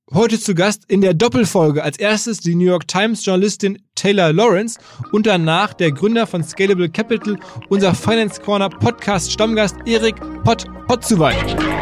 Heute zu Gast in der Doppelfolge. Als erstes die New York Times Journalistin Taylor Lorenz und danach der Gründer von Scalable Capital, unser Finance Corner Podcast Stammgast Erik Potzuweit.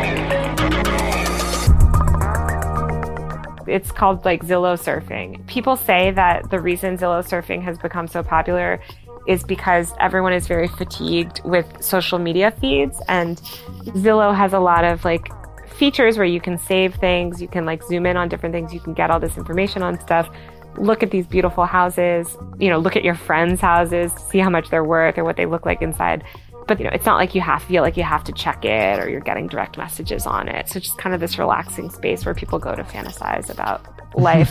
It's called like Zillow surfing. People say that the reason Zillow surfing has become so popular is because everyone is very fatigued with social media feeds, and Zillow has a lot of like features where you can save things, you can like zoom in on different things, you can get all this information on stuff, look at these beautiful houses, look at your friends' houses, see how much they're worth or what they look like inside. But it's not like you feel like you have to check it or you're getting direct messages on it. So just kind of this relaxing space where people go to fantasize about life.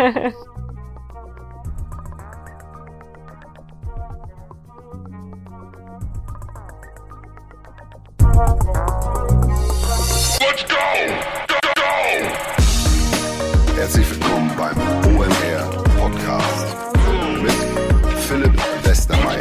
Let's go! Herzlich willkommen beim OMR Podcast mit Philipp Westermeier.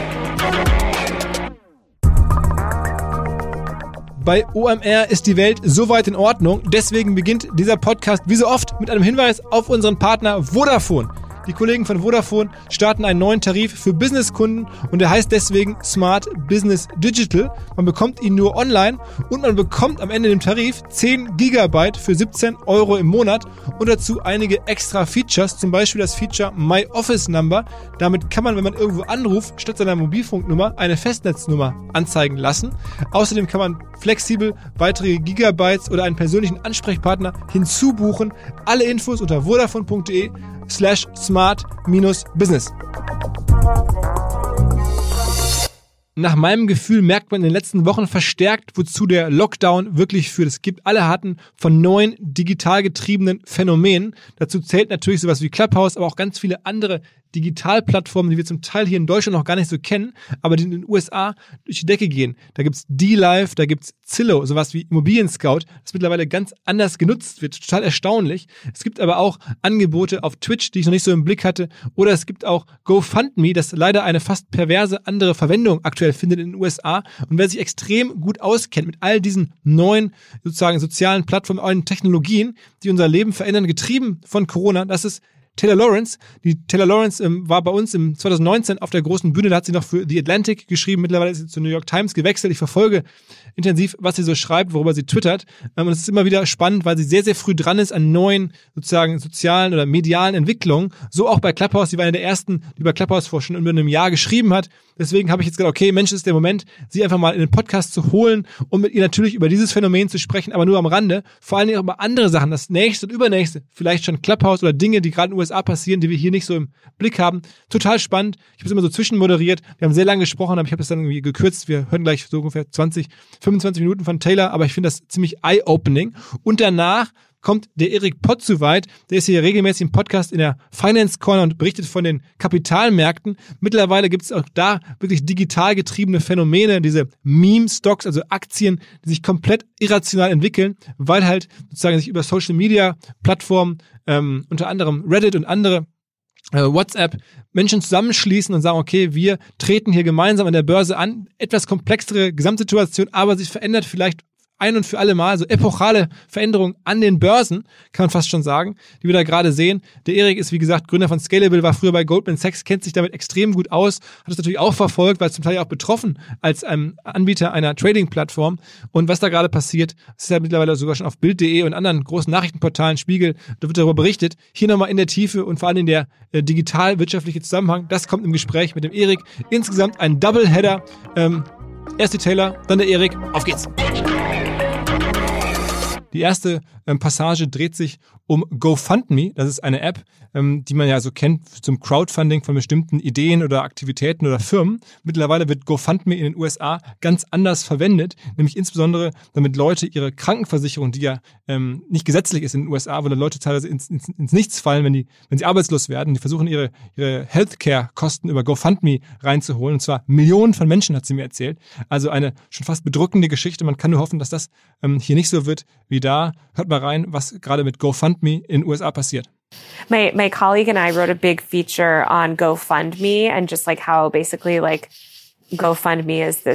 Bei OMR ist die Welt soweit in Ordnung. Deswegen beginnt dieser Podcast wie so oft mit einem Hinweis auf unseren Partner Vodafone. Die Kollegen von Vodafone starten einen neuen Tarif für Businesskunden und der heißt deswegen Smart Business Digital. Man bekommt ihn nur online und man bekommt am Ende dem Tarif 10 Gigabyte für 17 € im Monat und dazu einige extra Features, zum Beispiel das Feature My Office Number. Damit kann man, wenn man irgendwo anruft, statt seiner Mobilfunknummer eine Festnetznummer anzeigen lassen. Außerdem kann man flexibel weitere Gigabytes oder einen persönlichen Ansprechpartner hinzubuchen. Alle Infos unter vodafone.de/smart-business. Nach meinem Gefühl merkt man in den letzten Wochen verstärkt, wozu der Lockdown wirklich führt. Es gibt alle Arten von neuen, digital getriebenen Phänomenen. Dazu zählt natürlich sowas wie Clubhouse, aber auch ganz viele andere Digitalplattformen, die wir zum Teil hier in Deutschland noch gar nicht so kennen, aber die in den USA durch die Decke gehen. Da gibt's D-Live, da gibt's Zillow, sowas wie Immobilien Scout, das mittlerweile ganz anders genutzt wird. Total erstaunlich. Es gibt aber auch Angebote auf Twitch, die ich noch nicht so im Blick hatte. Oder es gibt auch GoFundMe, das leider eine fast perverse andere Verwendung aktuell findet in den USA. Und wer sich extrem gut auskennt mit all diesen neuen sozusagen sozialen Plattformen, neuen Technologien, die unser Leben verändern, getrieben von Corona, das ist Taylor Lorenz. Die Taylor Lorenz war bei uns im 2019 auf der großen Bühne, da hat sie noch für The Atlantic geschrieben, mittlerweile ist sie zur New York Times gewechselt. Ich verfolge intensiv, was sie so schreibt, worüber sie twittert. Und es ist immer wieder spannend, weil sie sehr, sehr früh dran ist an neuen sozusagen sozialen oder medialen Entwicklungen. So auch bei Clubhouse. Sie war eine der ersten, die bei Clubhouse vor schon über einem Jahr geschrieben hat. Deswegen habe ich jetzt gedacht, okay, Mensch, ist der Moment, sie einfach mal in den Podcast zu holen und mit ihr natürlich über dieses Phänomen zu sprechen, aber nur am Rande. Vor allen Dingen auch über andere Sachen, das nächste und übernächste, vielleicht schon Clubhouse oder Dinge, die gerade in den USA passieren, die wir hier nicht so im Blick haben. Total spannend. Ich habe es immer so zwischenmoderiert. Wir haben sehr lange gesprochen, aber ich habe es dann irgendwie gekürzt. Wir hören gleich so ungefähr 25 Minuten von Taylor, aber ich finde das ziemlich eye-opening. Und danach kommt der Erik Potzuweit, der ist hier regelmäßig im Podcast in der Finance Corner und berichtet von den Kapitalmärkten. Mittlerweile gibt es auch da wirklich digital getriebene Phänomene, diese Meme-Stocks, also Aktien, die sich komplett irrational entwickeln, weil halt sozusagen sich über Social-Media-Plattformen, unter anderem Reddit und andere WhatsApp, Menschen zusammenschließen und sagen, okay, wir treten hier gemeinsam an der Börse an. Etwas komplexere Gesamtsituation, aber sich verändert vielleicht ein und für alle Mal, so epochale Veränderungen an den Börsen, kann man fast schon sagen, die wir da gerade sehen. Der Erik ist, wie gesagt, Gründer von Scalable, war früher bei Goldman Sachs, kennt sich damit extrem gut aus, hat es natürlich auch verfolgt, weil zum Teil auch betroffen als Anbieter einer Trading-Plattform. Und was da gerade passiert, ist ja mittlerweile sogar schon auf Bild.de und anderen großen Nachrichtenportalen, Spiegel, da wird darüber berichtet. Hier nochmal in der Tiefe und vor allem der digital-wirtschaftliche Zusammenhang, das kommt im Gespräch mit dem Erik. Insgesamt ein Doubleheader. Erst die Taylor, dann der Erik. Auf geht's! Die erste Passage dreht sich um GoFundMe. Das ist eine App, die man ja so kennt zum Crowdfunding von bestimmten Ideen oder Aktivitäten oder Firmen. Mittlerweile wird GoFundMe in den USA ganz anders verwendet, nämlich insbesondere damit Leute ihre Krankenversicherung, die ja nicht gesetzlich ist in den USA, wo dann Leute teilweise ins Nichts fallen, wenn sie arbeitslos werden. Die versuchen ihre Healthcare-Kosten über GoFundMe reinzuholen, und zwar Millionen von Menschen, hat sie mir erzählt. Also eine schon fast bedrückende Geschichte. Man kann nur hoffen, dass das hier nicht so wird wie da. Hört mal rein, was gerade mit GoFundMe in den USA passiert. My colleague and I wrote a big feature on GoFundMe and just like how basically like GoFundMe is this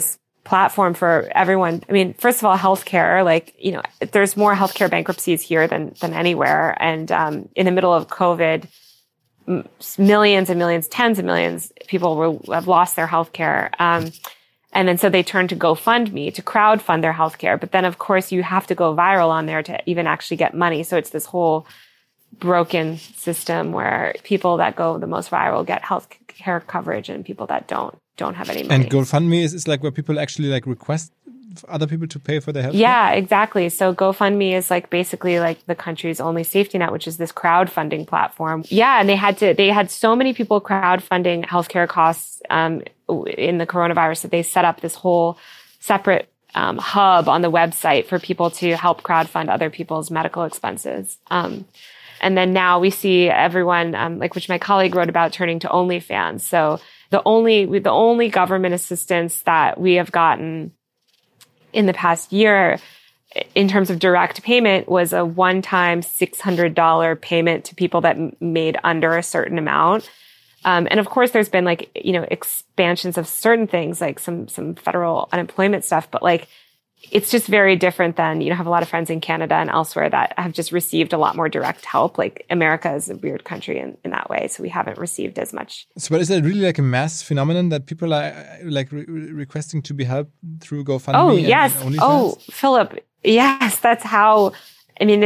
platform for everyone. I mean, first of all, healthcare, like, you know, there's more healthcare bankruptcies here than anywhere. And in the middle of COVID, millions and millions, tens of millions of people have lost their healthcare. And then so they turned to GoFundMe to crowdfund their healthcare. But then, of course, you have to go viral on there to even actually get money. So it's this whole broken system where people that go the most viral get healthcare coverage, and people that don't have any money. And GoFundMe is like where people actually like request other people to pay for their healthcare? Yeah, exactly. So GoFundMe is like basically like the country's only safety net, which is this crowdfunding platform. Yeah, and they had so many people crowdfunding healthcare costs in the coronavirus that they set up this whole separate hub on the website for people to help crowdfund other people's medical expenses. And then now we see everyone, like which my colleague wrote about, turning to OnlyFans. So the only government assistance that we have gotten in the past year in terms of direct payment was a one-time $600 payment to people that made under a certain amount. And of course, there's been like, you know, expansions of certain things, like some federal unemployment stuff, but like, it's just very different than, you know, I have a lot of friends in Canada and elsewhere that have just received a lot more direct help. Like America is a weird country in that way. So we haven't received as much. So, but is it really like a mass phenomenon that people are like requesting to be helped through GoFundMe? Oh, yes. And Oh, Philip. Yes. That's how, I mean,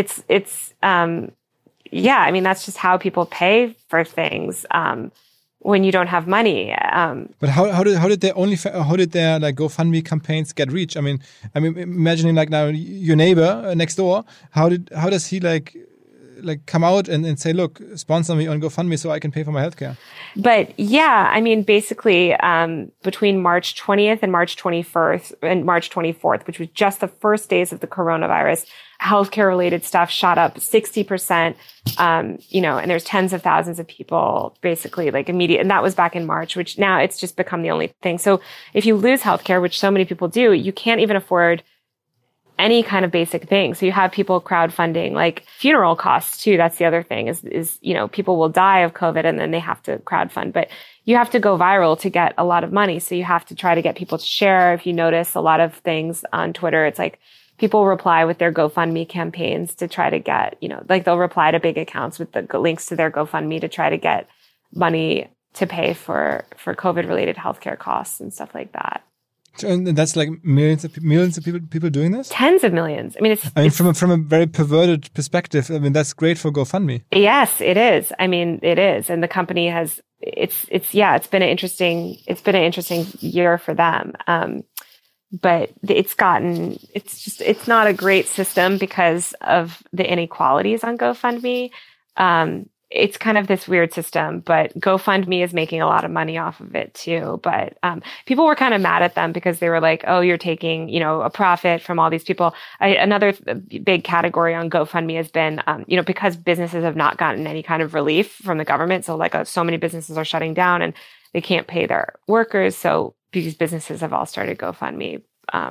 yeah, I mean, that's just how people pay for things. When you don't have money. But how did their like GoFundMe campaigns get reach? I mean, imagining like now your neighbor next door, how does he like come out and say, look, sponsor me on GoFundMe so I can pay for my healthcare? But yeah, I mean, basically, between March 20th and March 21st and March 24th, which was just the first days of the coronavirus, healthcare related stuff shot up 60%, you know, and there's tens of thousands of people basically like immediate. And that was back in March, which now it's just become the only thing. So if you lose healthcare, which so many people do, you can't even afford any kind of basic thing. So you have people crowdfunding like funeral costs too. That's the other thing is, you know, people will die of COVID and then they have to crowdfund, but you have to go viral to get a lot of money. So you have to try to get people to share. If you notice a lot of things on Twitter, it's like people reply with their GoFundMe campaigns to try to get, you know, like they'll reply to big accounts with the links to their GoFundMe to try to get money to pay for COVID related healthcare costs and stuff like that. And that's like millions of people doing this? Tens of millions. I mean, from a very perverted perspective, I mean, that's great for GoFundMe. Yes, it is. I mean, it is. And the company has, it's been an interesting year for them. But it's not a great system because of the inequalities on GoFundMe. It's kind of this weird system, but GoFundMe is making a lot of money off of it too. But people were kind of mad at them because they were like, oh, you're taking, you know, a profit from all these people. Another big category on GoFundMe has been, you know, because businesses have not gotten any kind of relief from the government. So like so many businesses are shutting down and they can't pay their workers. So these businesses have all started GoFundMes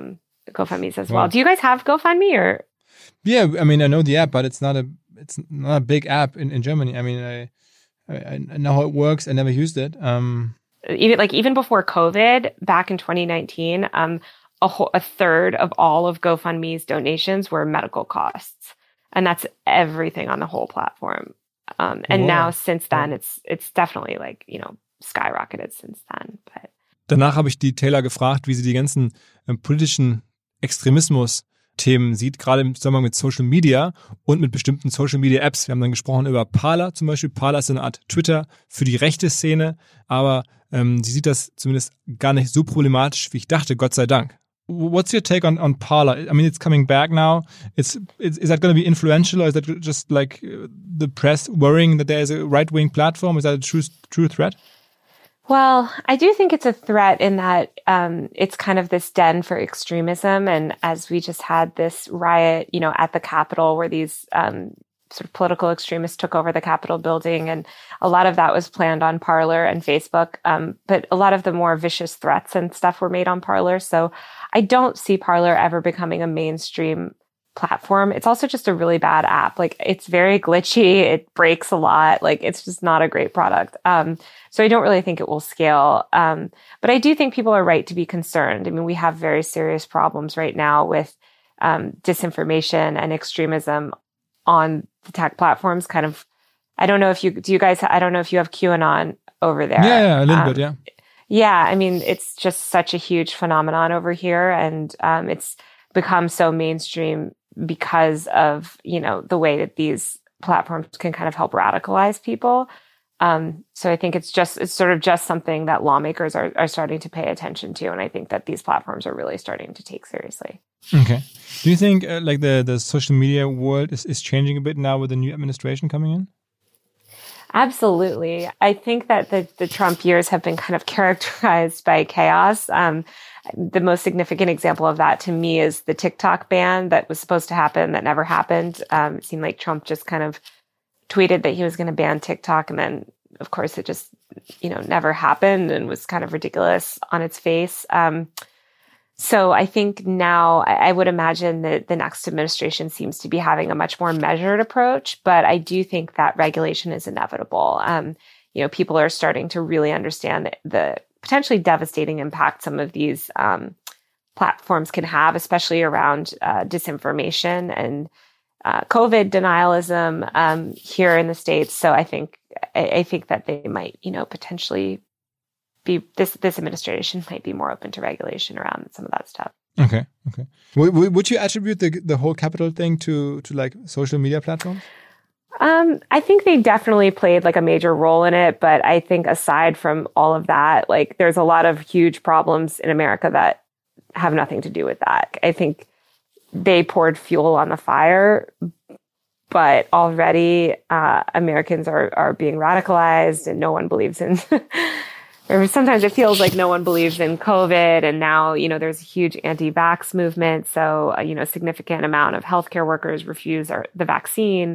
as well. Do you guys have GoFundMe or? Yeah, I mean, I know the app, but it's not a big app in Germany. I mean, I know how it works. I never used it. Even before COVID, back in 2019, a third of all of GoFundMe's donations were medical costs, and that's everything on the whole platform. And now since then, it's definitely like, you know, skyrocketed since then. But danach habe ich die Taylor gefragt, wie sie die ganzen politischen Extremismus-Themen sieht, gerade im Zusammenhang mit Social Media und mit bestimmten Social Media Apps. Wir haben dann gesprochen über Parler zum Beispiel. Parler ist eine Art Twitter für die rechte Szene, aber sie sieht das zumindest gar nicht so problematisch, wie ich dachte, Gott sei Dank. What's your take on Parler? I mean, it's coming back now. Is that going to be influential, or is that just like the press worrying that there is a right-wing platform? Is that a true threat? Well, I do think it's a threat in that it's kind of this den for extremism. And as we just had this riot, you know, at the Capitol where these sort of political extremists took over the Capitol building, and a lot of that was planned on Parler and Facebook. But a lot of the more vicious threats and stuff were made on Parler. So I don't see Parler ever becoming a mainstream platform. It's also just a really bad app. Like, it's very glitchy. It breaks a lot. Like, it's just not a great product. So I don't really think it will scale. But I do think people are right to be concerned. I mean, we have very serious problems right now with disinformation and extremism on the tech platforms. Kind of, I don't know if you have QAnon over there. Yeah, a little bit, yeah. Yeah, I mean, it's just such a huge phenomenon over here, and it's become so mainstream because of, the way that these platforms can kind of help radicalize people. So I think it's sort of just something that lawmakers are starting to pay attention to, and I think that these platforms are really starting to take seriously. Okay. Do you think like the social media world is changing a bit now with the new administration coming in? Absolutely. I think that the Trump years have been kind of characterized by chaos. The most significant example of that to me is the TikTok ban that was supposed to happen that never happened. It seemed like Trump just kind of tweeted that he was going to ban TikTok, and then, of course, it just, never happened and was kind of ridiculous on its face. So I think now I would imagine that the next administration seems to be having a much more measured approach, but I do think that regulation is inevitable. People are starting to really understand the potentially devastating impact some of these platforms can have, especially around disinformation and COVID denialism here in the States. So I think that they might, potentially be this administration might be more open to regulation around some of that stuff. Okay. Would you attribute the whole Capitol thing to like social media platforms? I think they definitely played like a major role in it, but I think aside from all of that, like, there's a lot of huge problems in America that have nothing to do with that. I think they poured fuel on the fire, but already Americans are being radicalized, and no one believes in or sometimes it feels like no one believes in COVID. And now, there's a huge anti-vax movement. So, a significant amount of healthcare workers refuse the vaccine.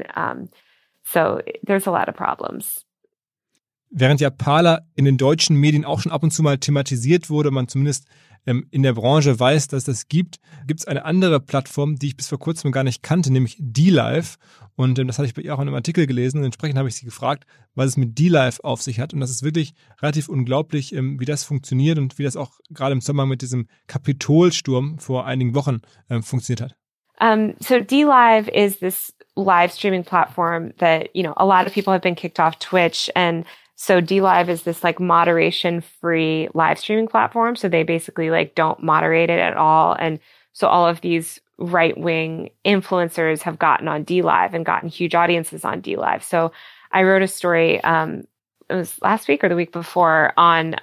So there's a lot of problems. Während ja Parler in den deutschen Medien auch schon ab und zu mal thematisiert wurde, man zumindest in der Branche weiß, dass das gibt es eine andere Plattform, die ich bis vor kurzem gar nicht kannte, nämlich DLive. Und das hatte ich bei ihr auch in einem Artikel gelesen. Und entsprechend habe ich sie gefragt, was es mit DLive auf sich hat. Und das ist wirklich relativ unglaublich, wie das funktioniert und wie das auch gerade im Zusammenhang mit diesem Kapitolsturm vor einigen Wochen funktioniert hat. So DLive is this live streaming platform that, a lot of people have been kicked off Twitch, and so DLive is this like moderation-free live streaming platform. So they basically like don't moderate it at all. And so all of these right-wing influencers have gotten on DLive and gotten huge audiences on DLive. So I wrote a story, it was last week or the week before, on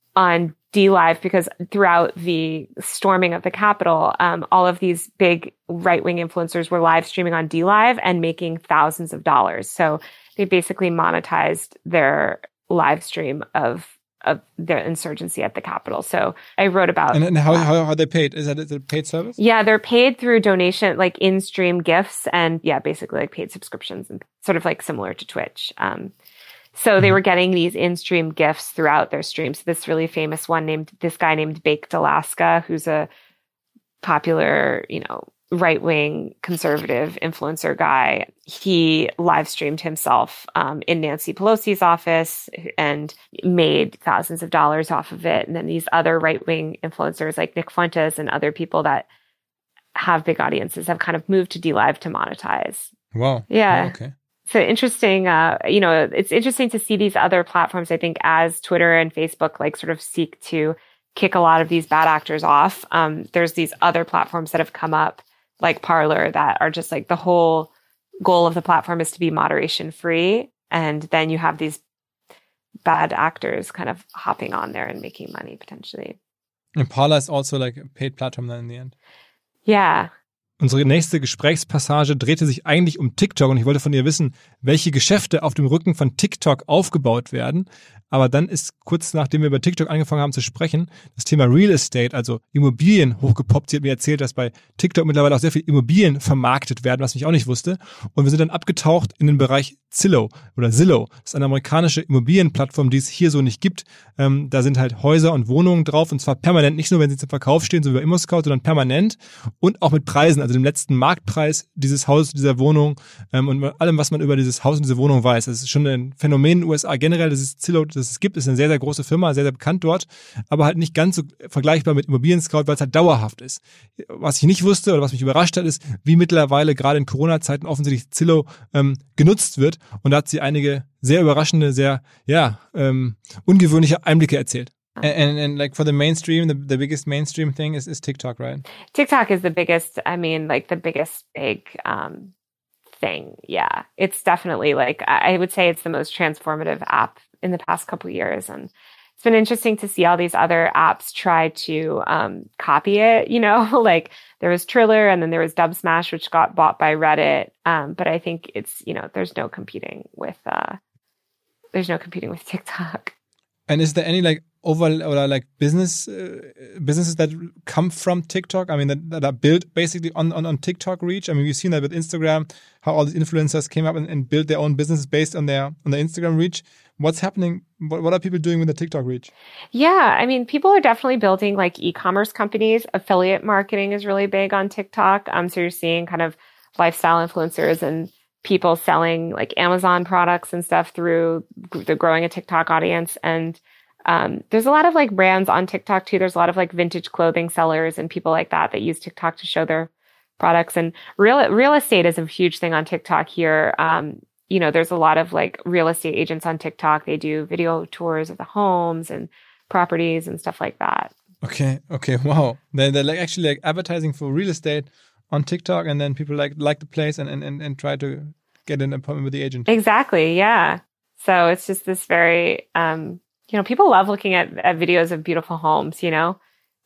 DLive, because throughout the storming of the Capitol, all of these big right-wing influencers were live streaming on DLive and making thousands of dollars. So they basically monetized their live stream of their insurgency at the Capitol. So I wrote about... And how are they paid? Is that a paid service? Yeah, they're paid through donation, like in-stream gifts, and basically like paid subscriptions, and sort of like similar to Twitch. So they were getting these in-stream gifts throughout their streams. This really famous one this guy named Baked Alaska, who's a popular, right-wing conservative influencer guy. He live streamed himself in Nancy Pelosi's office and made thousands of dollars off of it. And then these other right-wing influencers like Nick Fuentes and other people that have big audiences have kind of moved to DLive to monetize. Wow. Yeah. Oh, okay. So interesting, it's interesting to see these other platforms, I think, as Twitter and Facebook like sort of seek to kick a lot of these bad actors off. There's these other platforms that have come up, like Parler, that are just like the whole goal of the platform is to be moderation free. And then you have these bad actors kind of hopping on there and making money potentially. And Parler is also like a paid platform then in the end. Yeah. Unsere nächste Gesprächspassage drehte sich eigentlich um TikTok und ich wollte von ihr wissen, welche Geschäfte auf dem Rücken von TikTok aufgebaut werden. Aber dann ist kurz nachdem wir über TikTok angefangen haben zu sprechen, das Thema Real Estate, also Immobilien, hochgepoppt. Sie hat mir erzählt, dass bei TikTok mittlerweile auch sehr viele Immobilien vermarktet werden, was ich auch nicht wusste. Und wir sind dann abgetaucht in den Bereich Zillow oder Zillow. Das ist eine amerikanische Immobilienplattform, die es hier so nicht gibt. Da sind halt Häuser und Wohnungen drauf und zwar permanent, nicht nur, wenn sie zum Verkauf stehen, so wie bei ImmoScout, sondern permanent und auch mit Preisen, also dem letzten Marktpreis dieses Hauses, dieser Wohnung und allem, was man über dieses Haus und diese Wohnung weiß. Das ist schon ein Phänomen in den USA generell, dass es Zillow, das es gibt, ist eine sehr, sehr große Firma, sehr, sehr bekannt dort, aber halt nicht ganz so vergleichbar mit Immobilien-Scout, weil es halt dauerhaft ist. Was ich nicht wusste oder was mich überrascht hat, ist, wie mittlerweile gerade in Corona-Zeiten offensichtlich Zillow genutzt wird und da hat sie einige sehr überraschende, sehr, ungewöhnliche Einblicke erzählt. And like for the mainstream, the biggest mainstream thing is TikTok, right? TikTok is the biggest, the biggest big thing. Yeah. It's definitely I would say it's the most transformative app in the past couple of years. And it's been interesting to see all these other apps try to copy it, like there was Triller and then there was Dubsmash, which got bought by Reddit. But I think it's, there's no competing with TikTok. And is there any businesses that come from TikTok? I mean, that are built basically on TikTok reach. I mean, we've seen that with Instagram, how all these influencers came up and built their own businesses based on their Instagram reach. What's happening? What are people doing with the TikTok reach? Yeah, I mean, people are definitely building e-commerce companies. Affiliate marketing is really big on TikTok. So you're seeing kind of lifestyle influencers and people selling Amazon products and stuff through the growing a TikTok audience. And there's a lot of brands on TikTok too. There's a lot of vintage clothing sellers and people like that use TikTok to show their products. And real estate is a huge thing on TikTok here. There's a lot of real estate agents on TikTok. They do video tours of the homes and properties and stuff like that. Okay. Wow. They're actually advertising for real estate on TikTok, and then people like the place and try to get an appointment with the agent. Exactly. Yeah. So it's just this very, people love looking at videos of beautiful homes, even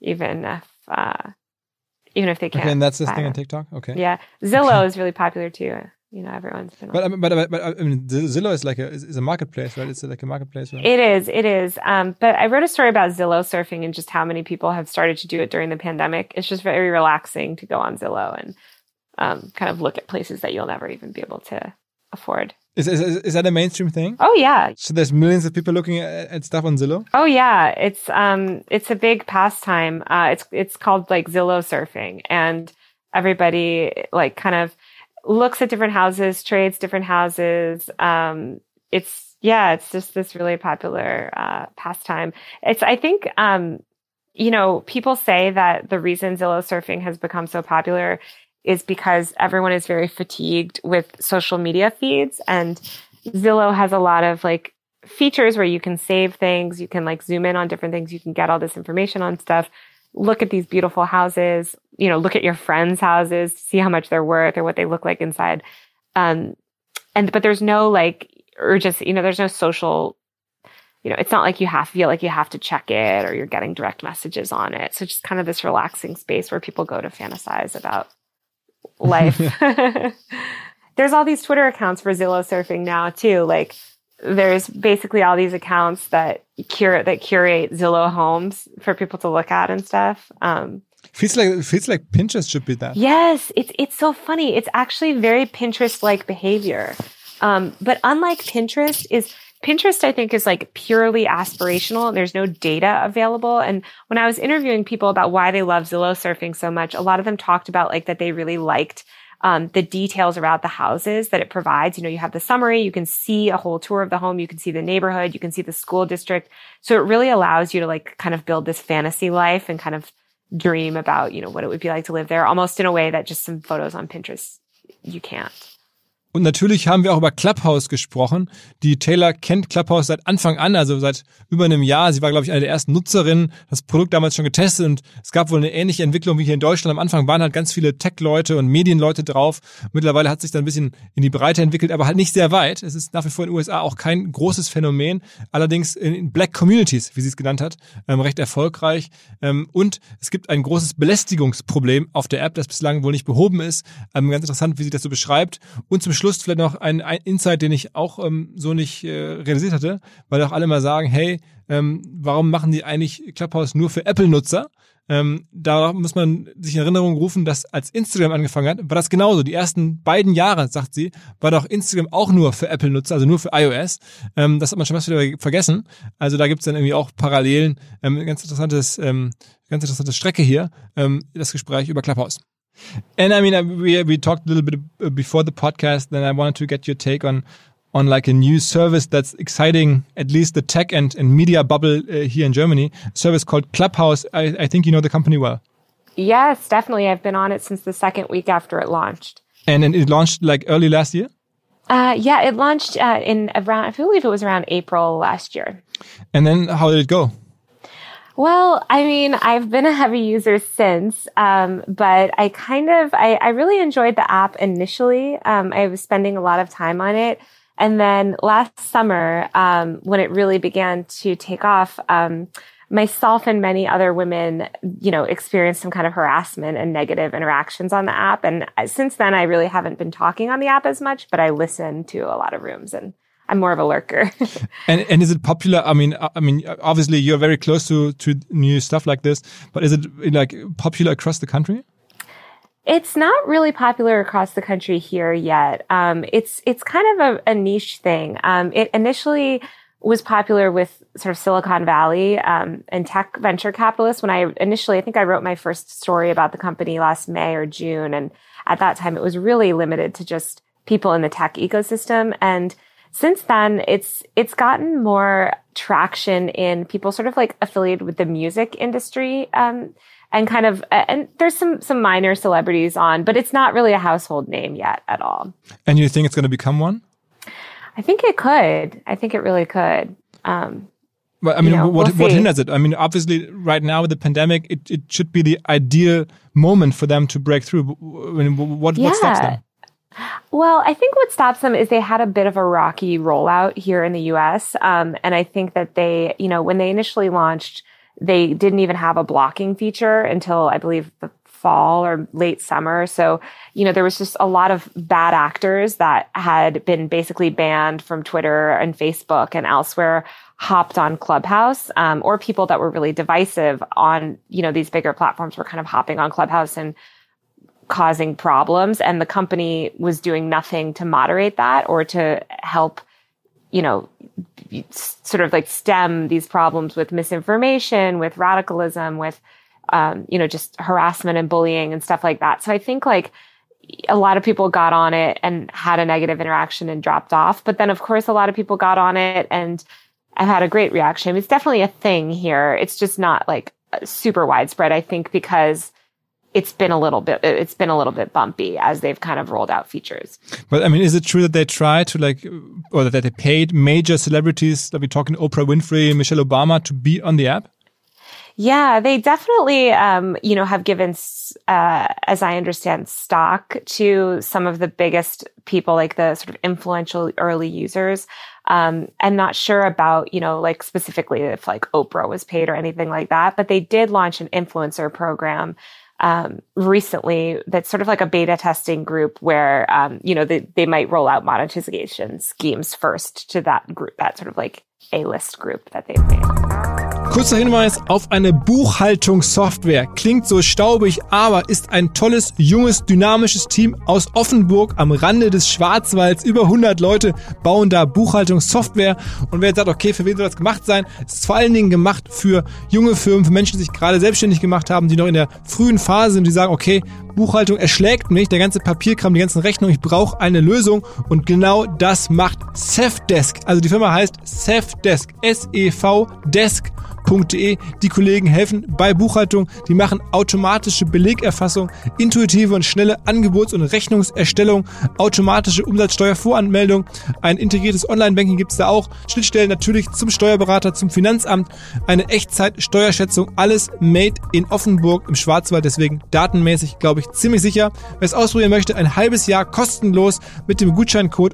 if they can't. Okay, and that's this thing on TikTok? Okay. Yeah. Zillow is really popular too. Everyone's been. But I mean, Zillow is a marketplace, right? It's like a marketplace, right? It is. But I wrote a story about Zillow surfing and just how many people have started to do it during the pandemic. It's just very relaxing to go on Zillow and kind of look at places that you'll never even be able to afford. Is that a mainstream thing? Oh yeah. So there's millions of people looking at stuff on Zillow? Oh yeah. It's a big pastime. It's called Zillow surfing, and everybody kind of looks at different houses, trades different houses. It's just this really popular pastime. I think people say that the reason Zillow surfing has become so popular is because everyone is very fatigued with social media feeds, and Zillow has a lot of features where you can save things, you can zoom in on different things, you can get all this information on stuff. Look at these beautiful houses, look at your friends' houses to see how much they're worth or what they look like inside. But there's no urgency, there's no social, it's not you feel like you have to check it or you're getting direct messages on it. So just kind of this relaxing space where people go to fantasize about life. There's all these Twitter accounts for Zillow surfing now too. There's basically all these accounts that curate Zillow homes for people to look at and stuff. Feels like Pinterest should be that. Yes, it's so funny. It's actually very Pinterest-like behavior. But unlike Pinterest, I think is purely aspirational and there's no data available. And when I was interviewing people about why they love Zillow surfing so much, a lot of them talked about that they really liked the details around the houses that it provides. You have the summary, you can see a whole tour of the home, you can see the neighborhood, you can see the school district. So it really allows you to kind of build this fantasy life and kind of dream about, what it would be like to live there, almost in a way that just some photos on Pinterest, you can't. Und natürlich haben wir auch über Clubhouse gesprochen. Die Taylor kennt Clubhouse seit Anfang an, also seit über einem Jahr. Sie war, glaube ich, eine der ersten Nutzerinnen, das Produkt damals schon getestet und es gab wohl eine ähnliche Entwicklung wie hier in Deutschland. Am Anfang waren halt ganz viele Tech-Leute und Medienleute drauf. Mittlerweile hat sich dann ein bisschen in die Breite entwickelt, aber halt nicht sehr weit. Es ist nach wie vor in den USA auch kein großes Phänomen, allerdings in Black Communities, wie sie es genannt hat, recht erfolgreich. Und es gibt ein großes Belästigungsproblem auf der App, das bislang wohl nicht behoben ist. Ganz interessant, wie sie das so beschreibt. Und zum Schluss vielleicht noch ein Insight, den ich auch so nicht realisiert hatte, weil auch alle mal sagen, hey, warum machen die eigentlich Clubhouse nur für Apple-Nutzer? Da muss man sich in Erinnerung rufen, dass als Instagram angefangen hat, war das genauso. Die ersten beiden Jahre, sagt sie, war doch Instagram auch nur für Apple-Nutzer, also nur für iOS. Das hat man schon fast wieder vergessen. Also da gibt's dann irgendwie auch Parallelen. Ganz interessante Strecke hier, das Gespräch über Clubhouse. And I mean, we talked a little bit before the podcast, then I wanted to get your take on like a new service that's exciting, at least the tech and media bubble here in Germany, a service called Clubhouse. I think you know the company well. Yes, definitely. I've been on it since the second week after it launched. And it launched like early last year? Yeah, it launched in around, I believe it was around April last year. And then how did it go? Well, I mean, I've been a heavy user since, but I really enjoyed the app initially. I was spending a lot of time on it. And then last summer, when it really began to take off, myself and many other women, experienced some kind of harassment and negative interactions on the app. And since then, I really haven't been talking on the app as much, but I listen to a lot of rooms and I'm more of a lurker. And is it popular? I mean, obviously you're very close to new stuff like this, but is it like popular across the country? It's not really popular across the country here yet. It's kind of a niche thing. It initially was popular with sort of Silicon Valley and tech venture capitalists. When I think I wrote my first story about the company last May or June, and at that time it was really limited to just people in the tech ecosystem. And since then, it's gotten more traction in people sort of like affiliated with the music industry. And there's some minor celebrities on, but it's not really a household name yet at all. And you think it's going to become one? I think it could. I think it really could. But I mean, what hinders it? I mean, obviously, right now with the pandemic, it should be the ideal moment for them to break through. I mean, what stops them? Well, I think what stops them is they had a bit of a rocky rollout here in the U.S. And I think that they, when they initially launched, they didn't even have a blocking feature until I believe the fall or late summer. So, there was just a lot of bad actors that had been basically banned from Twitter and Facebook and elsewhere, hopped on Clubhouse, or people that were really divisive on, these bigger platforms were kind of hopping on Clubhouse and causing problems. And the company was doing nothing to moderate that or to help, sort of like stem these problems with misinformation, with radicalism, with, just harassment and bullying and stuff like that. So I think like a lot of people got on it and had a negative interaction and dropped off. But then of course, a lot of people got on it and have had a great reaction. It's definitely a thing here. It's just not like super widespread, I think, because it's been a little bit bumpy as they've kind of rolled out features. But I mean, is it true that they try to or that they paid major celebrities, that we're talking Oprah Winfrey, Michelle Obama, to be on the app? Yeah, they definitely, have given, as I understand, stock to some of the biggest people, like the sort of influential early users. I'm not sure about, like specifically if like Oprah was paid or anything like that, but they did launch an influencer program recently that's sort of like a beta testing group where, they might roll out monetization schemes first to that group, that sort of like A-list group that they've made. Kurzer Hinweis auf eine Buchhaltungssoftware. Klingt so staubig, aber ist ein tolles, junges, dynamisches Team aus Offenburg am Rande des Schwarzwalds. Über 100 Leute bauen da Buchhaltungssoftware. Und wer jetzt sagt, okay, für wen soll das gemacht sein? Es ist vor allen Dingen gemacht für junge Firmen, für Menschen, die sich gerade selbstständig gemacht haben, die noch in der frühen Phase sind, die sagen, okay, Buchhaltung erschlägt mich, der ganze Papierkram, die ganzen Rechnungen, ich brauche eine Lösung. Und genau das macht Sevdesk. Also die Firma heißt Sevdesk, S-E-V-Desk.de. Die Kollegen helfen bei Buchhaltung, die machen automatische Belegerfassung, intuitive und schnelle Angebots- und Rechnungserstellung, automatische Umsatzsteuervoranmeldung, ein integriertes Online-Banking gibt's da auch, Schnittstellen natürlich zum Steuerberater, zum Finanzamt, eine Echtzeit-Steuerschätzung, alles made in Offenburg im Schwarzwald, deswegen datenmäßig, glaube ich, ziemlich sicher. Wer es ausprobieren möchte, ein halbes Jahr kostenlos mit dem Gutscheincode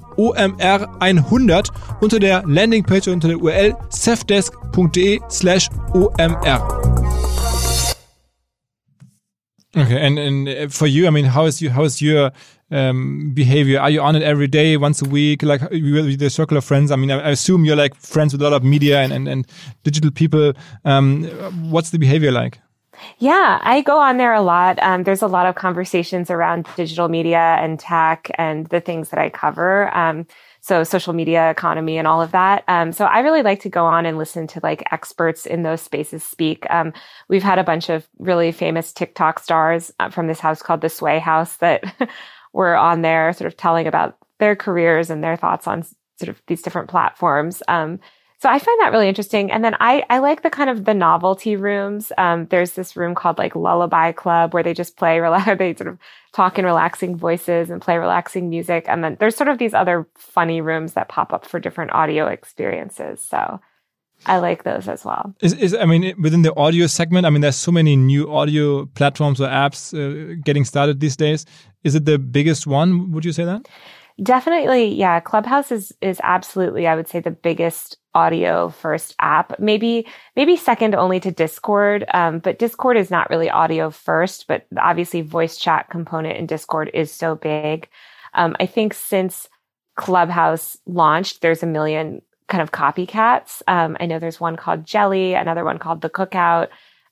OMR100 unter der Landingpage unter der URL sevdesk.de/OMR. Okay, and for you, I mean, how is your behavior? Are you on it every day, once a week, like with the circle of friends? I mean, I assume you're like friends with a lot of media and digital people. What's the behavior like? Yeah, I go on there a lot. There's a lot of conversations around digital media and tech and the things that I cover. So social media economy and all of that. So I really like to go on and listen to like experts in those spaces speak. We've had a bunch of really famous TikTok stars from this house called the Sway House that were on there sort of telling about their careers and their thoughts on sort of these different platforms. So I find that really interesting. And then I like the kind of the novelty rooms. There's this room called like Lullaby Club where they just play, they sort of talk in relaxing voices and play relaxing music. And then there's sort of these other funny rooms that pop up for different audio experiences. So I like those as well. I mean, within the audio segment, I mean, there's so many new audio platforms or apps getting started these days. Is it the biggest one? Would you say that? Definitely, yeah. Clubhouse is absolutely, I would say, the biggest audio first app. Maybe second only to Discord. But Discord is not really audio first, but obviously voice chat component in Discord is so big. I think since Clubhouse launched, there's a million kind of copycats. I know there's one called Jelly, another one called The Cookout.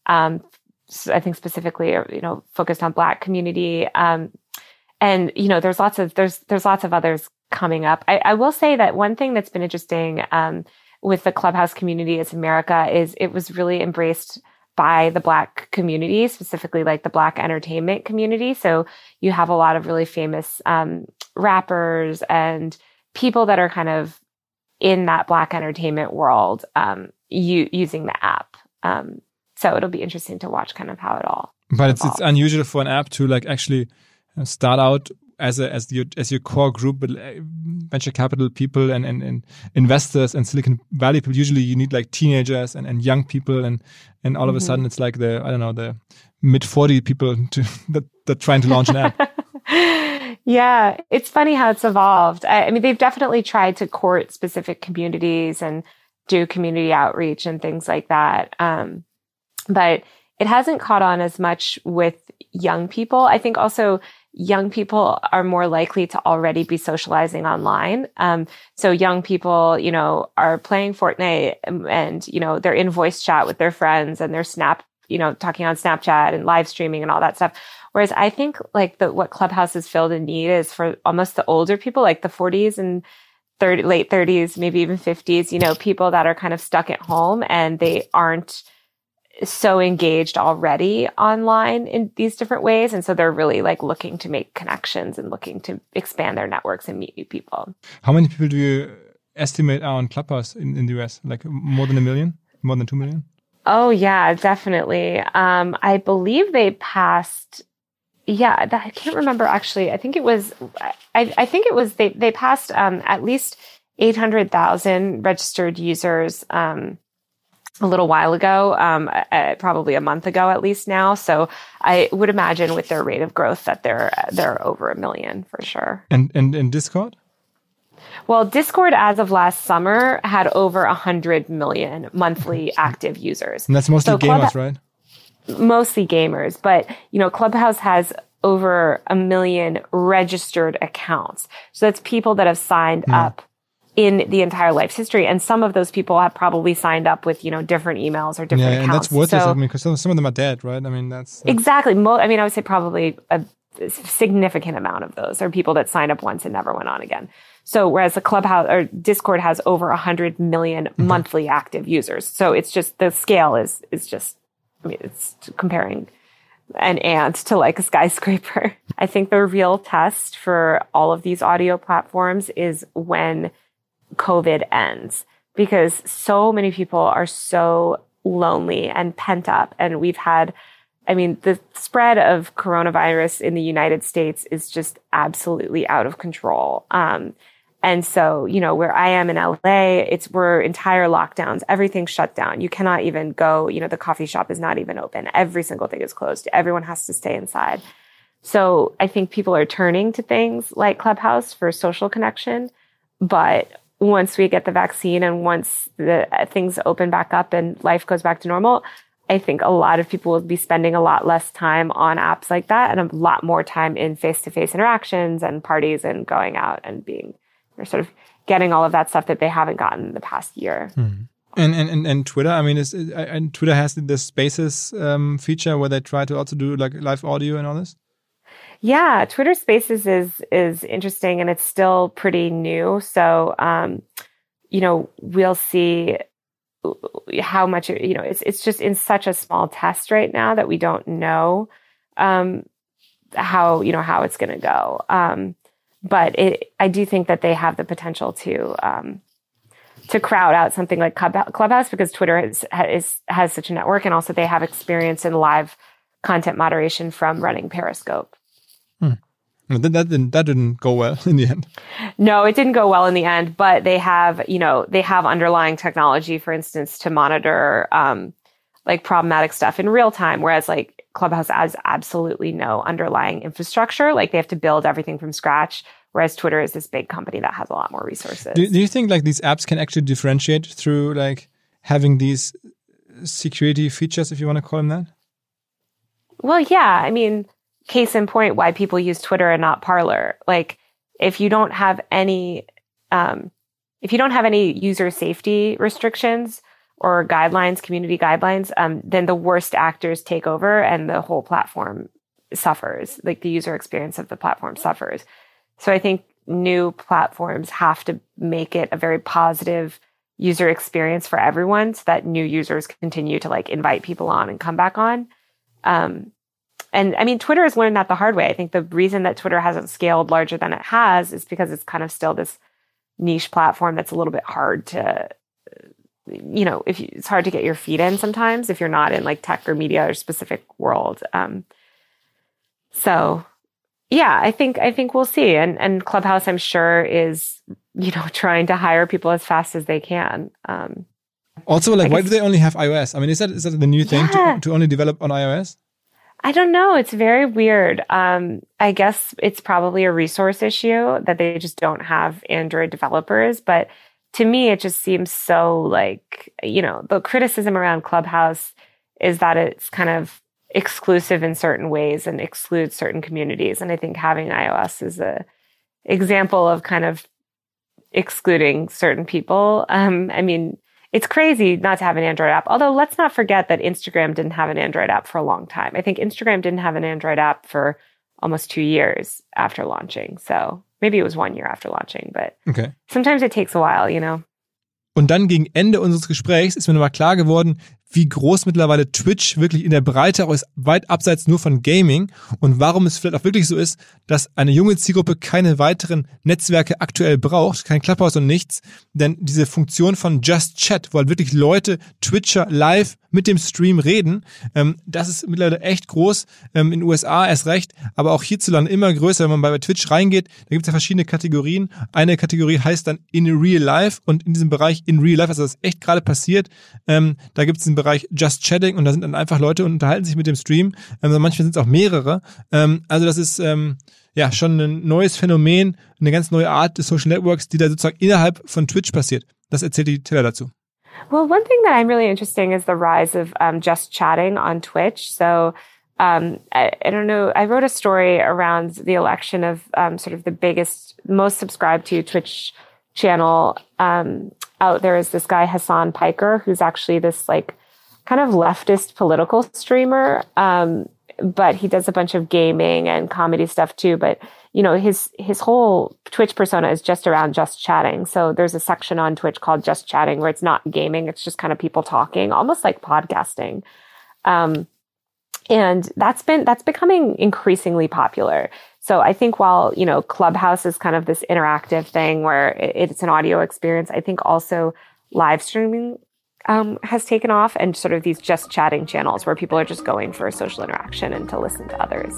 So I think specifically, focused on Black community. And, there's lots of others coming up. I will say that one thing that's been interesting with the Clubhouse community as America is it was really embraced by the Black community, specifically like the Black entertainment community. So you have a lot of really famous rappers and people that are kind of in that Black entertainment world using the app. So it'll be interesting to watch kind of how it all But it's unusual for an app to like actually start out as your core group with venture capital people and investors and Silicon Valley people. Usually you need like teenagers and young people and all of a sudden it's like the mid-40 people that trying to launch an app. Yeah, it's funny how it's evolved. I mean, they've definitely tried to court specific communities and do community outreach and things like that. But it hasn't caught on as much with young people. I think also young people are more likely to already be socializing online. So young people, are playing Fortnite and, they're in voice chat with their friends and they're talking on Snapchat and live streaming and all that stuff. Whereas I think like what Clubhouse has filled a need is for almost the older people, like the 40s and late 30s, maybe even 50s, people that are kind of stuck at home and they aren't so engaged already online in these different ways. And so they're really like looking to make connections and looking to expand their networks and meet new people. How many people do you estimate are on Clubhouse in the US? Like more than 1 million? More than 2 million? Oh yeah, definitely. I believe they passed, I can't remember actually. I think it was, they passed at least 800,000 registered users a little while ago, probably a month ago at least now. So I would imagine with their rate of growth that they're over 1 million for sure. And Discord? Well, Discord as of last summer had over 100 million monthly active users. And that's mostly gamers, right? Mostly gamers, but Clubhouse has over 1 million registered accounts. So that's people that have signed up in the entire life's history. And some of those people have probably signed up with, different emails or different accounts. And that's worthless. I mean, because some of them are dead, right? I mean, that's... Exactly. I would say probably a significant amount of those are people that signed up once and never went on again. So whereas the Clubhouse or Discord has over 100 million monthly active users. So it's just, the scale is just, it's comparing an ant to like a skyscraper. I think the real test for all of these audio platforms is when COVID ends, because so many people are so lonely and pent up. And we've had, the spread of coronavirus in the United States is just absolutely out of control. And so, where I am in LA, we're entire lockdowns. Everything's shut down. You cannot even go, the coffee shop is not even open. Every single thing is closed. Everyone has to stay inside. So I think people are turning to things like Clubhouse for social connection. But once we get the vaccine and once the things open back up and life goes back to normal, I think a lot of people will be spending a lot less time on apps like that and a lot more time in face-to-face interactions and parties and going out and they're sort of getting all of that stuff that they haven't gotten in the past year And Twitter, I mean, and Twitter has the Spaces feature where they try to also do like live audio and all this? Yeah, Twitter Spaces is interesting, and it's still pretty new. So, we'll see how much, it's just in such a small test right now that we don't know how it's going to go. But I do think that they have the potential to crowd out something like Clubhouse, because Twitter has such a network, and also they have experience in live content moderation from running Periscope. That didn't go well in the end. No, it didn't go well in the end, but they have underlying technology, for instance, to monitor like problematic stuff in real time, whereas like Clubhouse has absolutely no underlying infrastructure. Like they have to build everything from scratch, whereas Twitter is this big company that has a lot more resources. Do you think like these apps can actually differentiate through like having these security features, if you want to call them that? Well, yeah. I mean, case in point, why people use Twitter and not Parler. Like if you don't have any user safety restrictions or guidelines, community guidelines, then the worst actors take over and the whole platform suffers. Like the user experience of the platform suffers. So I think new platforms have to make it a very positive user experience for everyone, so that new users continue to like invite people on and come back on. And I mean, Twitter has learned that the hard way. I think the reason that Twitter hasn't scaled larger than it has is because it's kind of still this niche platform that's a little bit hard to, it's hard to get your feet in sometimes if you're not in like tech or media or specific world. So yeah, I think we'll see. And Clubhouse, I'm sure, is, trying to hire people as fast as they can. Also, like, why do they only have iOS? I mean, is that the new thing to only develop on iOS? I don't know. It's very weird. I guess it's probably a resource issue that they just don't have Android developers. But to me, it just seems so like, the criticism around Clubhouse is that it's kind of exclusive in certain ways and excludes certain communities. And I think having iOS is a example of kind of excluding certain people. I mean, it's crazy not to have an Android app. Although let's not forget that Instagram didn't have an Android app for a long time. I think Instagram didn't have an Android app for almost 2 years after launching. So maybe it was 1 year after launching, but sometimes it takes a while, Und dann gegen Ende unseres Gesprächs ist mir nochmal klar geworden, wie groß mittlerweile Twitch wirklich in der Breite auch ist, weit abseits nur von Gaming, und warum es vielleicht auch wirklich so ist, dass eine junge Zielgruppe keine weiteren Netzwerke aktuell braucht, kein Clubhouse und nichts, denn diese Funktion von Just Chat, wo halt wirklich Leute, Twitcher, live mit dem Stream reden, das ist mittlerweile echt groß, in den USA erst recht, aber auch hierzulande immer größer. Wenn man bei Twitch reingeht, da gibt es ja verschiedene Kategorien. Eine Kategorie heißt dann In Real Life, und in diesem Bereich In Real Life, also das echt gerade passiert, da gibt es den Bereich Just Chatting, und da sind dann einfach Leute und unterhalten sich mit dem Stream. Manchmal sind es auch mehrere. Also das ist schon ein neues Phänomen, eine ganz neue Art des Social Networks, die da sozusagen innerhalb von Twitch passiert. Das erzählt die Taylor dazu. Well, one thing that I'm really interesting is the rise of just chatting on Twitch. So I don't know, I wrote a story around the election of sort of the biggest, most subscribed to Twitch channel out there is this guy, Hassan Piker, who's actually this like kind of leftist political streamer. But he does a bunch of gaming and comedy stuff too. But, his whole Twitch persona is just around just chatting. So there's a section on Twitch called Just Chatting where it's not gaming. It's just kind of people talking, almost like podcasting. And that's becoming increasingly popular. So I think while, Clubhouse is kind of this interactive thing where it's an audio experience, I think also live streaming has taken off, and sort of these just chatting channels where people are just going for social interaction and to listen to others.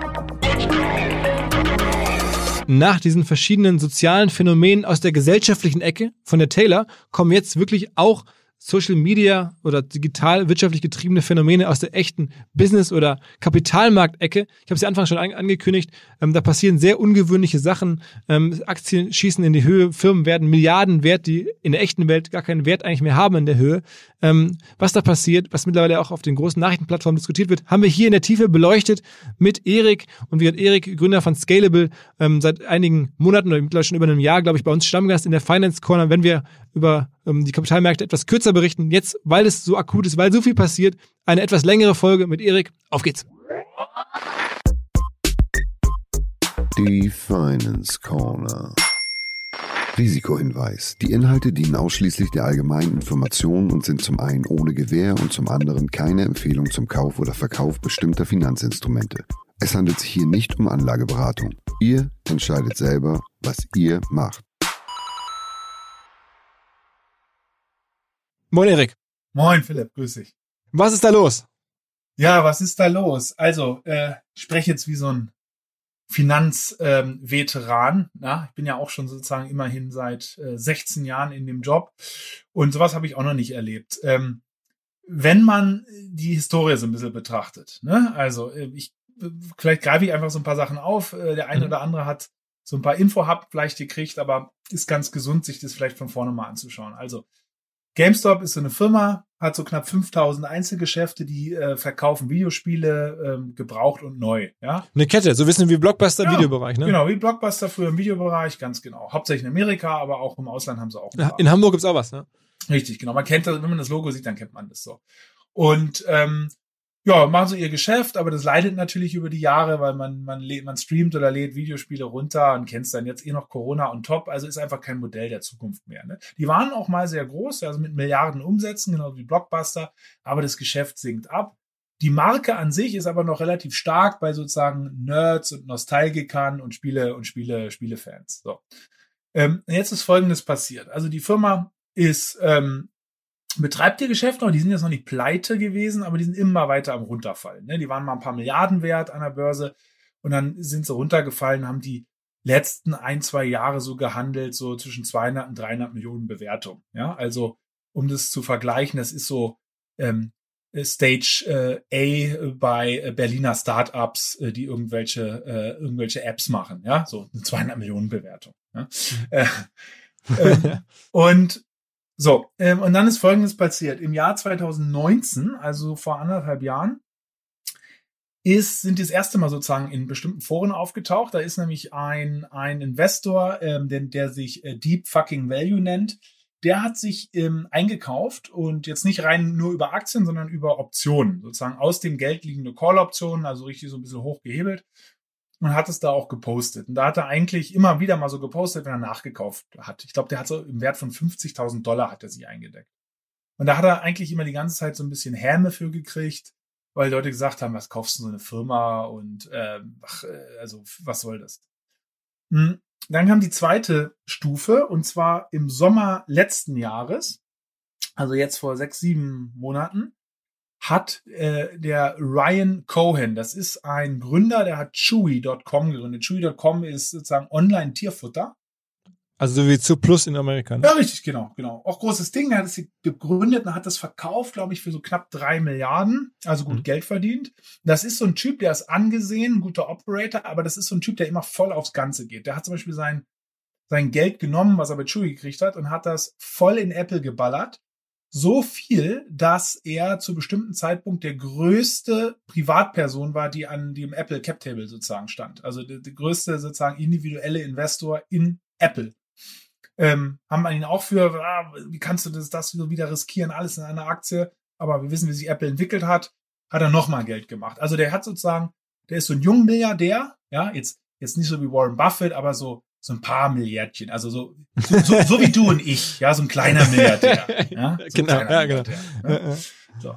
Nach diesen verschiedenen sozialen Phänomenen aus der gesellschaftlichen Ecke von der Taylor kommen jetzt wirklich auch Social Media oder digital wirtschaftlich getriebene Phänomene aus der echten Business- oder Kapitalmarktecke. Ich habe es ja Anfang schon angekündigt, da passieren sehr ungewöhnliche Sachen. Aktien schießen in die Höhe, Firmen werden Milliarden wert, die in der echten Welt gar keinen Wert eigentlich mehr haben in der Höhe. Was da passiert, was mittlerweile auch auf den großen Nachrichtenplattformen diskutiert wird, haben wir hier in der Tiefe beleuchtet mit Erik. Und wie hat Erik, Gründer von Scalable, seit einigen Monaten oder mittlerweile schon über einem Jahr, glaube ich, bei uns Stammgast in der Finance Corner, wenn wir über die Kapitalmärkte etwas kürzer weiter berichten. Jetzt, weil es so akut ist, weil so viel passiert, eine etwas längere Folge mit Erik. Auf geht's. Die Finance Corner. Risikohinweis. Die Inhalte dienen ausschließlich der allgemeinen Information und sind zum einen ohne Gewähr und zum anderen keine Empfehlung zum Kauf oder Verkauf bestimmter Finanzinstrumente. Es handelt sich hier nicht um Anlageberatung. Ihr entscheidet selber, was ihr macht. Moin Erik. Moin Philipp, grüß dich. Was ist da los? Ja, was ist da los? Also, ich spreche jetzt wie so ein Finanzveteran. Ich bin ja auch schon sozusagen immerhin seit 16 Jahren in dem Job und sowas habe ich auch noch nicht erlebt. Wenn man die Historie so ein bisschen betrachtet, ne? Also vielleicht greife ich einfach so ein paar Sachen auf. Der eine oder andere hat so ein paar Info-Hub vielleicht gekriegt, aber ist ganz gesund, sich das vielleicht von vorne mal anzuschauen. Also GameStop ist so eine Firma, hat so knapp 5000 Einzelgeschäfte, die verkaufen Videospiele gebraucht und neu. Ja? Eine Kette, so wissen wir wie Blockbuster im Videobereich, ne? Genau, wie Blockbuster früher im Videobereich, ganz genau. Hauptsächlich in Amerika, aber auch im Ausland haben sie auch. Ja, in Hamburg gibt's auch was, ne? Richtig, genau. Man kennt das, wenn man das Logo sieht, dann kennt man das so. Und ja, machen so ihr Geschäft, aber das leidet natürlich über die Jahre, weil man streamt oder lädt Videospiele runter und kennt dann jetzt noch Corona on top, also ist einfach kein Modell der Zukunft mehr. Ne? Die waren auch mal sehr groß, also mit Milliarden Umsätzen, genau wie Blockbuster, aber das Geschäft sinkt ab. Die Marke an sich ist aber noch relativ stark bei sozusagen Nerds und Nostalgikern und Spielefans. So. Jetzt ist Folgendes passiert. Also die Firma ist betreibt ihr Geschäft noch, die sind jetzt noch nicht pleite gewesen, aber die sind immer weiter am runterfallen. Ne? Die waren mal ein paar Milliarden wert an der Börse und dann sind sie runtergefallen, haben die letzten 1-2 Jahre so gehandelt, so zwischen 200 und 300 Millionen Bewertung. Ja, also um das zu vergleichen, das ist so Stage A bei Berliner Startups, die irgendwelche Apps machen. Ja, so eine 200 Millionen Bewertung. Ja? Und so, und dann ist Folgendes passiert. Im Jahr 2019, also vor 1,5 Jahren, sind die das erste Mal sozusagen in bestimmten Foren aufgetaucht. Da ist nämlich ein Investor, der sich Deep Fucking Value nennt. Der hat sich eingekauft und jetzt nicht rein nur über Aktien, sondern über Optionen. Sozusagen aus dem Geld liegende Call-Optionen, also richtig so ein bisschen hochgehebelt. Und hat es da auch gepostet. Und da hat er eigentlich immer wieder mal so gepostet, wenn er nachgekauft hat. Ich glaube, der hat so im Wert von $50.000 hat er sich eingedeckt. Und da hat er eigentlich immer die ganze Zeit so ein bisschen Häme für gekriegt, weil Leute gesagt haben, was kaufst du so eine Firma und also was soll das? Dann kam die zweite Stufe und zwar im Sommer letzten Jahres, also jetzt vor 6-7 Monaten, hat der Ryan Cohen, das ist ein Gründer, der hat Chewy.com gegründet. Chewy.com ist sozusagen Online-Tierfutter. Also so wie Zooplus in Amerika. Ne? Ja, richtig, genau. Auch großes Ding. Er hat es gegründet und hat das verkauft, glaube ich, für so knapp 3 Milliarden. Also gut Geld verdient. Das ist so ein Typ, der ist angesehen, ein guter Operator, aber das ist so ein Typ, der immer voll aufs Ganze geht. Der hat zum Beispiel sein Geld genommen, was er bei Chewy gekriegt hat, und hat das voll in Apple geballert. So viel, dass er zu bestimmten Zeitpunkt der größte Privatperson war, die im Apple Cap Table sozusagen stand. Also der größte sozusagen individuelle Investor in Apple. Haben wir ihn auch für, wie kannst du das wieder riskieren, alles in einer Aktie? Aber wir wissen, wie sich Apple entwickelt hat er nochmal Geld gemacht. Also der ist so ein Jungmilliardär, ja, jetzt nicht so wie Warren Buffett, aber so ein paar Milliardchen, also so wie du und ich, ja, so ein kleiner Milliardär. Ja, so genau, ja, genau. Ne? So.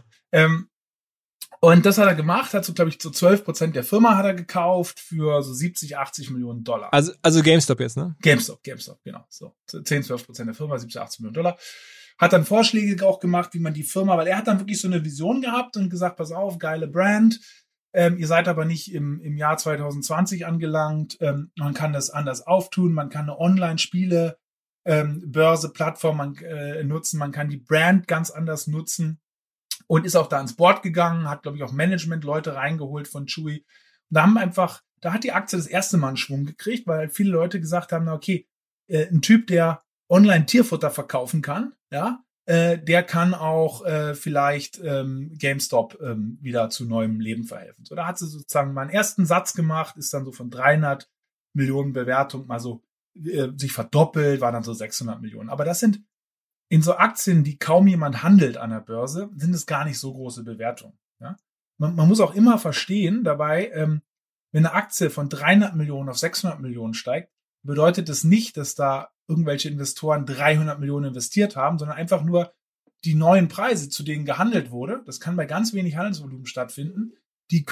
Und das hat er gemacht, hat so, glaube ich, so 12% der Firma hat er gekauft für so 70-80 Millionen $. Also GameStop jetzt, ne? GameStop, genau. So 10-12% der Firma, 70-80 Millionen $. Hat dann Vorschläge auch gemacht, wie man die Firma, weil er hat dann wirklich so eine Vision gehabt und gesagt, pass auf, geile Brand, ihr seid aber nicht im Jahr 2020 angelangt. Man kann das anders auftun. Man kann eine Online-Spiele Börse, Plattform nutzen. Man kann die Brand ganz anders nutzen und ist auch da ans Board gegangen, hat, glaube ich, auch Management-Leute reingeholt von Chewy. Da hat die Aktie das erste Mal einen Schwung gekriegt, weil viele Leute gesagt haben, okay, ein Typ, der Online-Tierfutter verkaufen kann, ja, der kann auch vielleicht GameStop wieder zu neuem Leben verhelfen. So, da hat sie sozusagen mal einen ersten Satz gemacht, ist dann so von 300 Millionen Bewertung mal so sich verdoppelt, war dann so 600 Millionen. Aber das sind in so Aktien, die kaum jemand handelt an der Börse, sind es gar nicht so große Bewertungen. Ja? Man muss auch immer verstehen dabei, wenn eine Aktie von 300 Millionen auf 600 Millionen steigt, bedeutet das nicht, dass da irgendwelche Investoren 300 Millionen investiert haben, sondern einfach nur die neuen Preise, zu denen gehandelt wurde. Das kann bei ganz wenig Handelsvolumen stattfinden. Die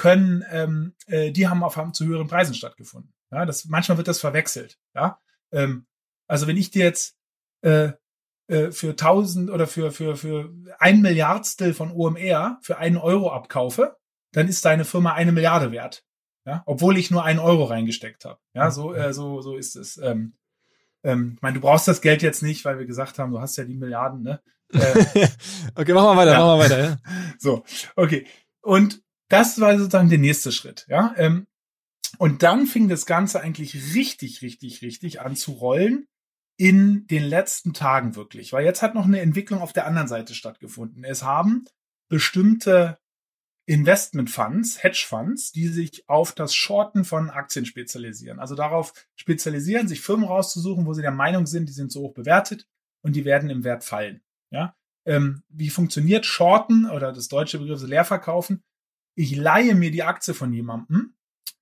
haben zu höheren Preisen stattgefunden. Ja, manchmal wird das verwechselt. Ja, also wenn ich dir jetzt für 1000 oder für 1 Milliardstel von OMR für 1 Euro abkaufe, dann ist deine Firma 1 Milliarde wert. Ja, obwohl ich nur 1 Euro reingesteckt habe. Ja, so ist es. Ich meine, du brauchst das Geld jetzt nicht, weil wir gesagt haben, du hast ja die Milliarden, ne? Okay, machen wir weiter. Ja. So, okay. Und das war sozusagen der nächste Schritt, ja. Und dann fing das Ganze eigentlich richtig an zu rollen in den letzten Tagen wirklich. Weil jetzt hat noch eine Entwicklung auf der anderen Seite stattgefunden. Es haben bestimmte Investmentfunds, Hedgefonds, die sich auf das Shorten von Aktien spezialisieren. Also darauf spezialisieren, sich Firmen rauszusuchen, wo sie der Meinung sind, die sind so hoch bewertet und die werden im Wert fallen. Ja? Wie funktioniert Shorten oder das deutsche Begriff ist Leerverkaufen? Ich leihe mir die Aktie von jemandem.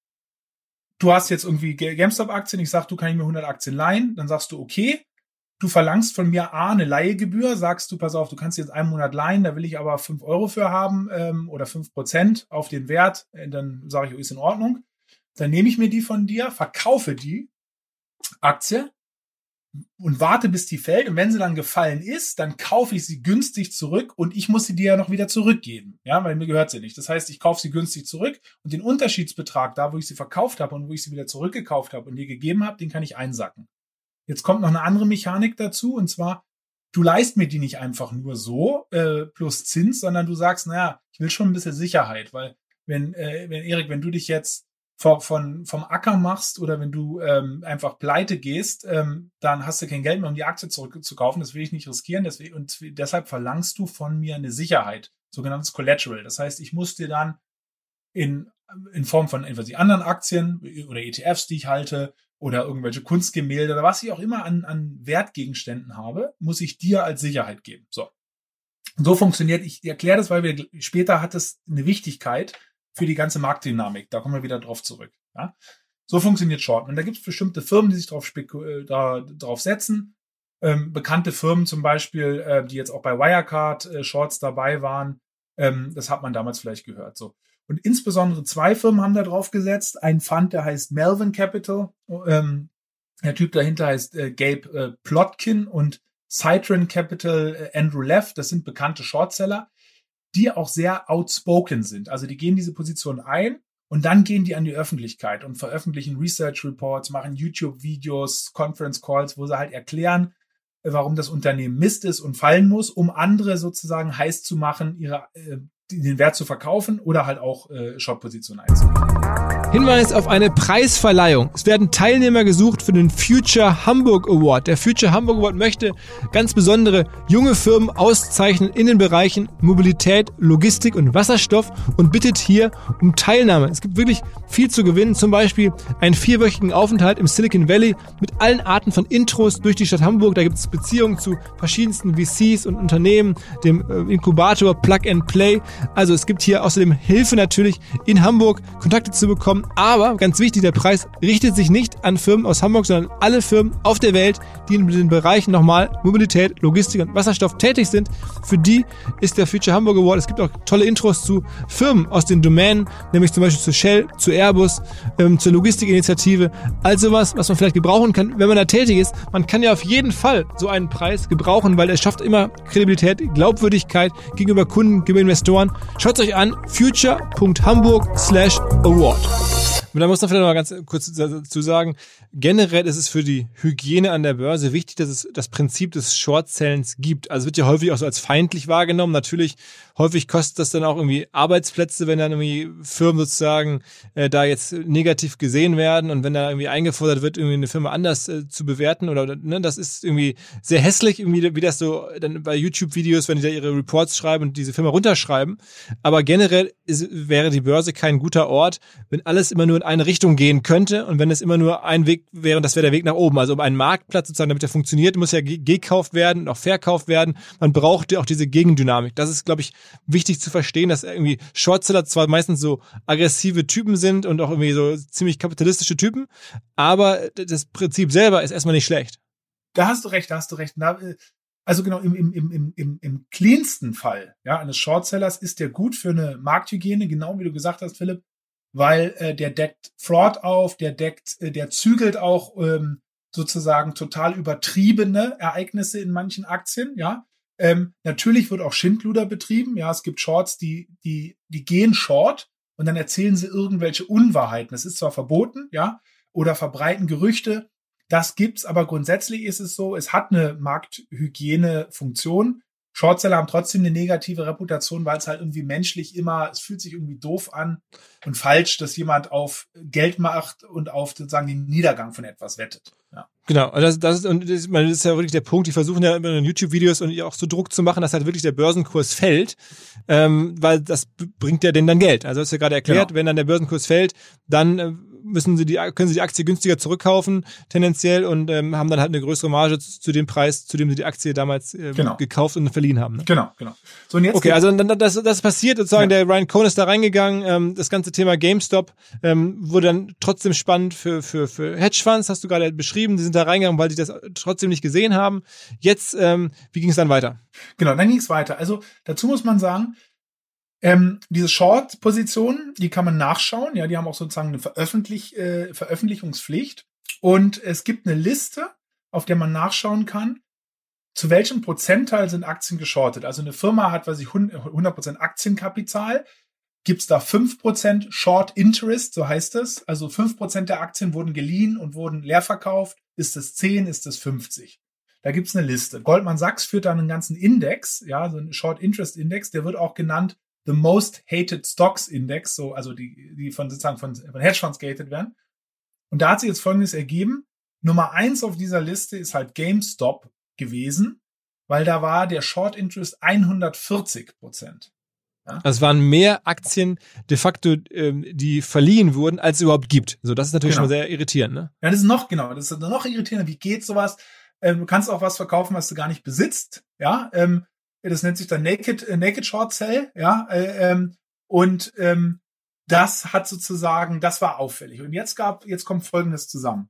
Du hast jetzt irgendwie GameStop-Aktien, ich sag, du kannst mir 100 Aktien leihen, dann sagst du, okay, du verlangst von mir eine Leihegebühr, sagst du, pass auf, du kannst jetzt 1 Monat leihen, da will ich aber 5 Euro für haben oder 5% auf den Wert, dann sage ich, ist in Ordnung. Dann nehme ich mir die von dir, verkaufe die Aktie und warte, bis die fällt. Und wenn sie dann gefallen ist, dann kaufe ich sie günstig zurück und ich muss sie dir ja noch wieder zurückgeben. Ja, weil mir gehört sie nicht. Das heißt, ich kaufe sie günstig zurück und den Unterschiedsbetrag, da wo ich sie verkauft habe und wo ich sie wieder zurückgekauft habe und dir gegeben habe, den kann ich einsacken. Jetzt kommt noch eine andere Mechanik dazu, und zwar, du leihst mir die nicht einfach nur so plus Zins, sondern du sagst, naja, ich will schon ein bisschen Sicherheit, weil wenn Erik, wenn du dich jetzt vom Acker machst oder wenn du einfach pleite gehst, dann hast du kein Geld mehr, um die Aktie zurückzukaufen. Das will ich nicht riskieren. Deshalb verlangst du von mir eine Sicherheit, sogenanntes Collateral. Das heißt, ich muss dir dann in Form von entweder die anderen Aktien oder ETFs, die ich halte, oder irgendwelche Kunstgemälde oder was ich auch immer an Wertgegenständen habe, muss ich dir als Sicherheit geben. So. Und so funktioniert, ich erkläre das, weil später hat es eine Wichtigkeit für die ganze Marktdynamik. Da kommen wir wieder drauf zurück. Ja? So funktioniert Shorten. Und da gibt es bestimmte Firmen, die sich drauf setzen. Bekannte Firmen zum Beispiel, die jetzt auch bei Wirecard Shorts dabei waren. Das hat man damals vielleicht gehört. So. Und insbesondere 2 Firmen haben da drauf gesetzt. Ein Fund, der heißt Melvin Capital. Der Typ dahinter heißt Gabe Plotkin und Citron Capital Andrew Leff. Das sind bekannte Shortseller, die auch sehr outspoken sind. Also die gehen diese Position ein und dann gehen die an die Öffentlichkeit und veröffentlichen Research Reports, machen YouTube-Videos, Conference Calls, wo sie halt erklären, warum das Unternehmen Mist ist und fallen muss, um andere sozusagen heiß zu machen, den Wert zu verkaufen oder halt auch Short-Positionen einzunehmen. Hinweis auf eine Preisverleihung. Es werden Teilnehmer gesucht für den Future Hamburg Award. Der Future Hamburg Award möchte ganz besondere junge Firmen auszeichnen in den Bereichen Mobilität, Logistik und Wasserstoff und bittet hier um Teilnahme. Es gibt wirklich viel zu gewinnen, zum Beispiel einen 4-wöchigen Aufenthalt im Silicon Valley mit allen Arten von Intros durch die Stadt Hamburg. Da gibt es Beziehungen zu verschiedensten VCs und Unternehmen, dem Inkubator Plug and Play. Also es gibt hier außerdem Hilfe natürlich in Hamburg, Kontakte zu bekommen. Aber ganz wichtig, der Preis richtet sich nicht an Firmen aus Hamburg, sondern alle Firmen auf der Welt, die in den Bereichen nochmal Mobilität, Logistik und Wasserstoff tätig sind. Für die ist der Future Hamburg Award. Es gibt auch tolle Intros zu Firmen aus den Domänen, nämlich zum Beispiel zu Shell, zu Airbus, zur Logistikinitiative. Also was man vielleicht gebrauchen kann, wenn man da tätig ist. Man kann ja auf jeden Fall so einen Preis gebrauchen, weil er schafft immer Kredibilität, Glaubwürdigkeit gegenüber Kunden, gegenüber Investoren. Schaut es euch an, future.hamburg/award. Und da muss man vielleicht noch mal ganz kurz dazu sagen, generell ist es für die Hygiene an der Börse wichtig, dass es das Prinzip des Short-Sellens gibt. Also wird ja häufig auch so als feindlich wahrgenommen. Natürlich, häufig kostet das dann auch irgendwie Arbeitsplätze, wenn dann irgendwie Firmen sozusagen da jetzt negativ gesehen werden und wenn da irgendwie eingefordert wird, irgendwie eine Firma anders zu bewerten oder ne, das ist irgendwie sehr hässlich, irgendwie wie das so dann bei YouTube-Videos, wenn die da ihre Reports schreiben und diese Firma runterschreiben. Aber generell wäre die Börse kein guter Ort, wenn alles immer nur in in eine Richtung gehen könnte und wenn es immer nur ein Weg wäre, das wäre der Weg nach oben. Also um einen Marktplatz sozusagen, damit der funktioniert, muss ja gekauft werden und auch verkauft werden. Man braucht ja auch diese Gegendynamik. Das ist, glaube ich, wichtig zu verstehen, dass irgendwie Shortseller zwar meistens so aggressive Typen sind und auch irgendwie so ziemlich kapitalistische Typen, aber das Prinzip selber ist erstmal nicht schlecht. Da hast du recht. Also genau, im cleansten Fall, ja, eines Shortsellers ist der gut für eine Markthygiene, genau wie du gesagt hast, Philipp, weil der deckt Fraud auf, der zügelt auch sozusagen total übertriebene Ereignisse in manchen Aktien, ja. Natürlich wird auch Schindluder betrieben, ja, es gibt Shorts, die gehen short und dann erzählen sie irgendwelche Unwahrheiten. Das ist zwar verboten, ja, oder verbreiten Gerüchte. Das gibt's, aber grundsätzlich ist es so, es hat eine Markthygiene-Funktion. Shortseller haben trotzdem eine negative Reputation, weil es halt irgendwie menschlich es fühlt sich irgendwie doof an und falsch, dass jemand auf Geld macht und auf sozusagen den Niedergang von etwas wettet. Ja. Genau, und das ist ja wirklich der Punkt, die versuchen ja immer in YouTube-Videos und auch so Druck zu machen, dass halt wirklich der Börsenkurs fällt, weil das bringt ja denen dann Geld. Also das ist ja gerade erklärt, genau. Wenn dann der Börsenkurs fällt, dann können sie die Aktie günstiger zurückkaufen, tendenziell, und haben dann halt eine größere Marge zu dem Preis, zu dem sie die Aktie damals gekauft und verliehen haben. Ne? Genau. So, und jetzt also das passiert sozusagen, der Ryan Cohen ist da reingegangen, das ganze Thema GameStop wurde dann trotzdem spannend für Hedgefonds, hast du gerade beschrieben, die sind da reingegangen, weil sie das trotzdem nicht gesehen haben. Jetzt, wie ging es dann weiter? Genau, dann ging es weiter. Also dazu muss man sagen, diese Short-Positionen, die kann man nachschauen. Ja, die haben auch sozusagen eine Veröffentlichungspflicht. Und es gibt eine Liste, auf der man nachschauen kann, zu welchem Prozentteil sind Aktien geschortet. Also eine Firma hat, 100% Aktienkapital. Gibt's da 5% Short Interest, so heißt es. Also 5% der Aktien wurden geliehen und wurden leer verkauft. Ist es 10, ist es 50? Da gibt's eine Liste. Goldman Sachs führt da einen ganzen Index, ja, so einen Short Interest Index, der wird auch genannt The Most Hated Stocks Index, so, also die von Hedgefonds gehatet werden. Und da hat sich jetzt Folgendes ergeben. Nummer 1 auf dieser Liste ist halt GameStop gewesen, weil da war der Short Interest 140%. Ja? Also es waren mehr Aktien de facto, die verliehen wurden, als es überhaupt gibt. So, das ist natürlich schon sehr irritierend, ne? Ja, das ist noch irritierender. Wie geht sowas? Du kannst auch was verkaufen, was du gar nicht besitzt, ja, das nennt sich dann Naked Short Sell, ja, das hat sozusagen, das war auffällig. Und jetzt kommt Folgendes zusammen.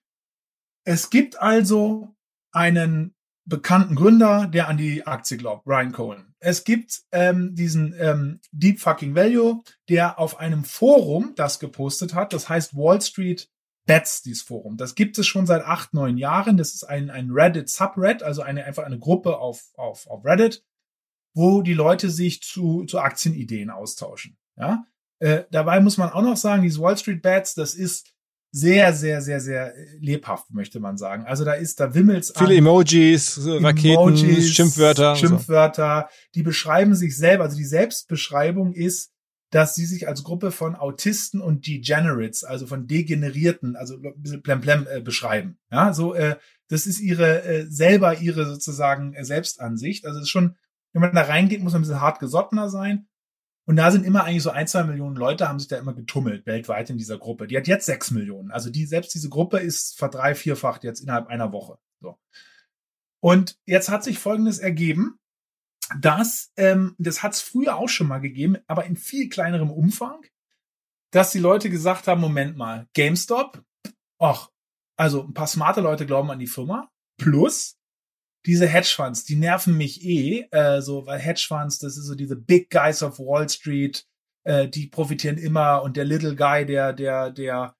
Es gibt also einen bekannten Gründer, der an die Aktie glaubt, Ryan Cohen. Es gibt diesen Deep Fucking Value, der auf einem Forum das gepostet hat, das heißt Wall Street Bets, dieses Forum. Das gibt es schon seit 8, 9 Jahren. Das ist ein Reddit-Subreddit, also einfach eine Gruppe auf Reddit, wo die Leute sich zu Aktienideen austauschen. Ja? Dabei muss man auch noch sagen, diese Wall Street Bets, das ist sehr, sehr, sehr, sehr lebhaft, möchte man sagen. Also da wimmelt's viele Emojis, Raketen, Schimpfwörter. Die beschreiben sich selber. Also die Selbstbeschreibung ist, dass sie sich als Gruppe von Autisten und Degenerates, also von Degenerierten, also ein bisschen Plemplem beschreiben. Ja, so, das ist ihre sozusagen Selbstansicht. Also es ist schon, wenn man da reingeht, muss man ein bisschen hart gesottener sein. Und da sind immer eigentlich so 1-2 Millionen Leute, haben sich da immer getummelt weltweit in dieser Gruppe. Die hat jetzt 6 Millionen. Also diese Gruppe ist verdrei-vierfacht jetzt innerhalb einer Woche. So. Und jetzt hat sich Folgendes ergeben. Das hat es früher auch schon mal gegeben, aber in viel kleinerem Umfang, dass die Leute gesagt haben, Moment mal, GameStop, also ein paar smarte Leute glauben an die Firma, plus diese Hedgefonds, die nerven mich weil Hedgefonds, das ist so diese Big Guys of Wall Street, die profitieren immer und der Little Guy, der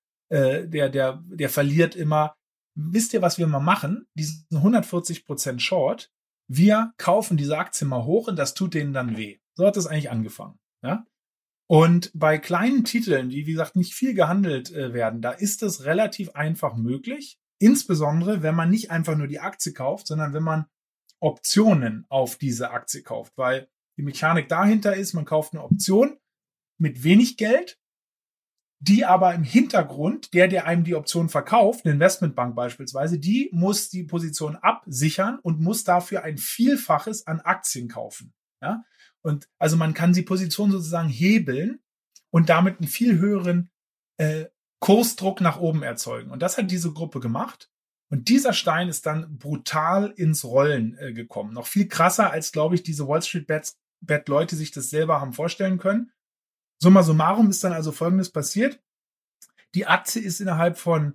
verliert immer. Wisst ihr, was wir mal machen? Diesen 140% Short, wir kaufen diese Aktie mal hoch und das tut denen dann weh. So hat das eigentlich angefangen. Ja? Und bei kleinen Titeln, die, wie gesagt, nicht viel gehandelt werden, da ist es relativ einfach möglich. Insbesondere, wenn man nicht einfach nur die Aktie kauft, sondern wenn man Optionen auf diese Aktie kauft. Weil die Mechanik dahinter ist, man kauft eine Option mit wenig Geld, die aber im Hintergrund, der einem die Option verkauft, eine Investmentbank beispielsweise, die muss die Position absichern und muss dafür ein Vielfaches an Aktien kaufen. Ja? Und also man kann die Position sozusagen hebeln und damit einen viel höheren Kursdruck nach oben erzeugen. Und das hat diese Gruppe gemacht. Und dieser Stein ist dann brutal ins Rollen gekommen. Noch viel krasser, als, glaube ich, diese Wall Street Bet Leute sich das selber haben vorstellen können. Summa summarum ist dann also Folgendes passiert. Die Aktie ist innerhalb von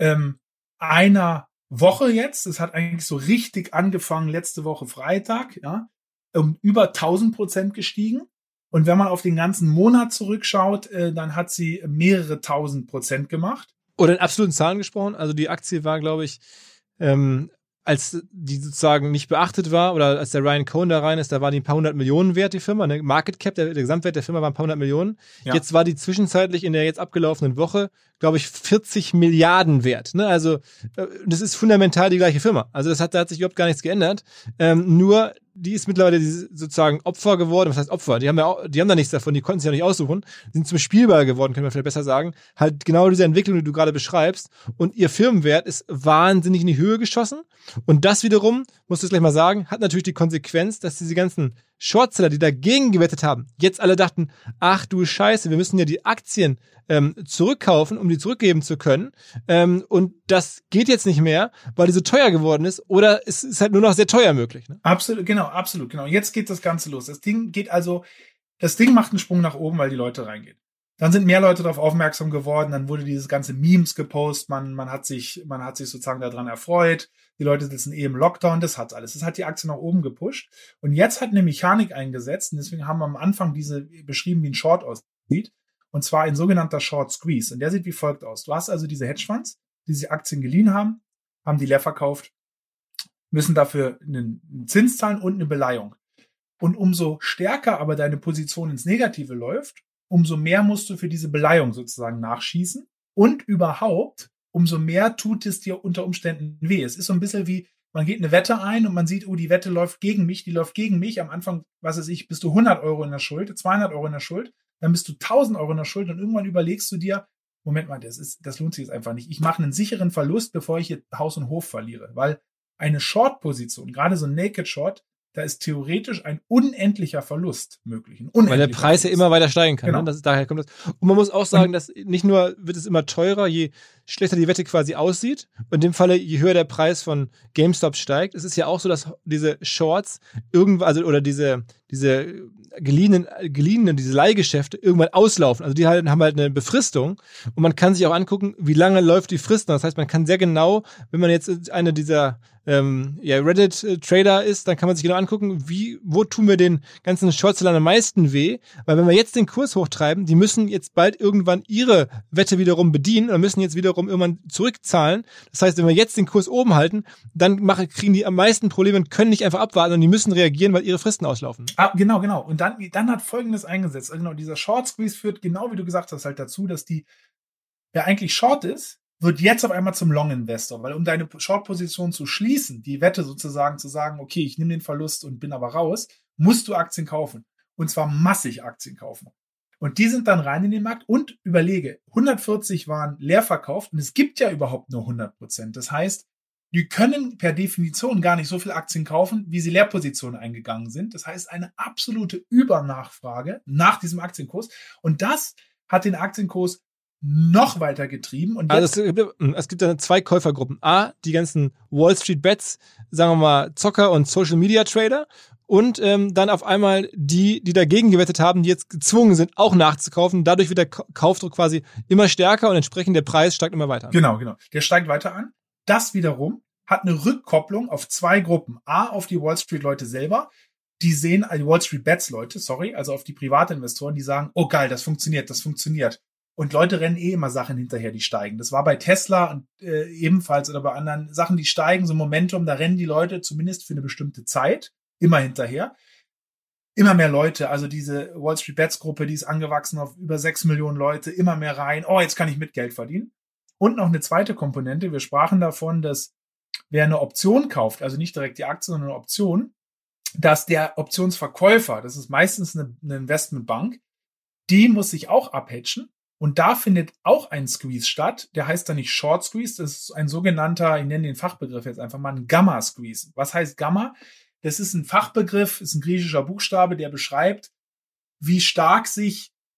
einer Woche jetzt, es hat eigentlich so richtig angefangen letzte Woche Freitag, ja, über 1000% gestiegen. Und wenn man auf den ganzen Monat zurückschaut, dann hat sie mehrere 1000% gemacht. Oder in absoluten Zahlen gesprochen, also die Aktie war, glaube ich, als die sozusagen nicht beachtet war oder als der Ryan Cohen da rein ist, da war die ein paar hundert Millionen wert, die Firma. Ne? Market Cap, der Gesamtwert der Firma war ein paar hundert Millionen. Ja. Jetzt war die zwischenzeitlich in der jetzt abgelaufenen Woche, glaube ich, 40 Milliarden wert. Ne? Also das ist fundamental die gleiche Firma. Also da hat sich überhaupt gar nichts geändert. Nur die ist mittlerweile sozusagen Opfer geworden. Was heißt Opfer? Die haben da nichts davon, die konnten sich ja nicht aussuchen. Die sind zum Spielball geworden, können wir vielleicht besser sagen. Halt genau diese Entwicklung, die du gerade beschreibst. Und ihr Firmenwert ist wahnsinnig in die Höhe geschossen. Und das wiederum, musst du es gleich mal sagen, hat natürlich die Konsequenz, dass diese ganzen Shortseller, die dagegen gewettet haben, jetzt alle dachten, ach du Scheiße, wir müssen ja die Aktien zurückkaufen, um die zurückgeben zu können. Und das geht jetzt nicht mehr, weil die so teuer geworden ist, oder es ist halt nur noch sehr teuer möglich. Ne? Absolut, genau. Jetzt geht das Ganze los. Das Ding macht einen Sprung nach oben, weil die Leute reingehen. Dann sind mehr Leute darauf aufmerksam geworden, dann wurde dieses ganze Memes gepostet, man hat sich sozusagen daran erfreut, die Leute sitzen im Lockdown, das hat alles. Das hat die Aktie nach oben gepusht. Und jetzt hat eine Mechanik eingesetzt, und deswegen haben wir am Anfang diese beschrieben, wie ein Short aussieht, und zwar ein sogenannter Short Squeeze. Und der sieht wie folgt aus. Du hast also diese Hedgefonds, die sich Aktien geliehen haben die leer verkauft, müssen dafür einen Zins zahlen und eine Beleihung. Und umso stärker aber deine Position ins Negative läuft, umso mehr musst du für diese Beleihung sozusagen nachschießen. Und überhaupt, umso mehr tut es dir unter Umständen weh. Es ist so ein bisschen wie, man geht eine Wette ein und man sieht, oh, die Wette läuft gegen mich, Am Anfang, bist du 100 Euro in der Schuld, 200 Euro in der Schuld, dann bist du 1000 Euro in der Schuld und irgendwann überlegst du dir, Moment mal, das lohnt sich jetzt einfach nicht. Ich mache einen sicheren Verlust, bevor ich hier Haus und Hof verliere. Weil eine Short-Position, gerade so ein Naked Short, da ist theoretisch ein unendlicher Verlust möglich. Weil der Preis ja immer weiter steigen kann. Genau. Ne? Daher kommt das. Und man muss auch sagen, dass nicht nur wird es immer teurer, je schlechter die Wette quasi aussieht. Und in dem Falle, je höher der Preis von GameStop steigt. Es ist ja auch so, dass diese Shorts irgendwann, oder diese geliehenen, diese Leihgeschäfte irgendwann auslaufen. Also die haben halt eine Befristung. Und man kann sich auch angucken, wie lange läuft die Frist. Das heißt, man kann sehr genau, wenn man jetzt eine dieser Reddit-Trader ist, dann kann man sich genau angucken, wo tun wir den ganzen Shortsellern am meisten weh, weil wenn wir jetzt den Kurs hochtreiben, die müssen jetzt bald irgendwann ihre Wette wiederum bedienen und müssen jetzt wiederum irgendwann zurückzahlen. Das heißt, wenn wir jetzt den Kurs oben halten, dann kriegen die am meisten Probleme und können nicht einfach abwarten und die müssen reagieren, weil ihre Fristen auslaufen. Genau. Und dann hat Folgendes eingesetzt. Also genau, dieser Short Squeeze führt, genau wie du gesagt hast, halt dazu, dass wer eigentlich Short ist, wird jetzt auf einmal zum Long-Investor, weil um deine Short-Position zu schließen, die Wette sozusagen zu sagen, okay, ich nehme den Verlust und bin aber raus, musst du Aktien kaufen. Und zwar massig Aktien kaufen. Und die sind dann rein in den Markt und überlege, 140 waren leer verkauft und es gibt ja überhaupt nur 100%. Das heißt, die können per Definition gar nicht so viel Aktien kaufen, wie sie Leerpositionen eingegangen sind. Das heißt, eine absolute Übernachfrage nach diesem Aktienkurs. Und das hat den Aktienkurs noch weiter getrieben. Und jetzt also es gibt dann zwei Käufergruppen. A, die ganzen Wall Street Bets, sagen wir mal Zocker und Social Media Trader. Und dann auf einmal die dagegen gewettet haben, die jetzt gezwungen sind, auch nachzukaufen. Dadurch wird der Kaufdruck quasi immer stärker und entsprechend der Preis steigt immer weiter an. Genau. Der steigt weiter an. Das wiederum hat eine Rückkopplung auf zwei Gruppen. A, auf die Wall Street Leute selber. Die sehen, die Wall Street Bets Leute, also auf die Privatinvestoren, die sagen, oh geil, das funktioniert. Und Leute rennen immer Sachen hinterher, die steigen. Das war bei Tesla und ebenfalls oder bei anderen Sachen, die steigen, so Momentum, da rennen die Leute zumindest für eine bestimmte Zeit immer hinterher. Immer mehr Leute, also diese Wall Street Bets Gruppe, die ist angewachsen auf über 6 Millionen Leute, immer mehr rein. Oh, jetzt kann ich mit Geld verdienen. Und noch eine zweite Komponente. Wir sprachen davon, dass wer eine Option kauft, also nicht direkt die Aktie, sondern eine Option, dass der Optionsverkäufer, das ist meistens eine Investmentbank, die muss sich auch abhedgen. Und da findet auch ein Squeeze statt. Der heißt dann nicht Short Squeeze, das ist ein sogenannter, ich nenne den Fachbegriff jetzt einfach mal, ein Gamma Squeeze. Was heißt Gamma? Das ist ein Fachbegriff, ist ein griechischer Buchstabe, der beschreibt, wie stark sich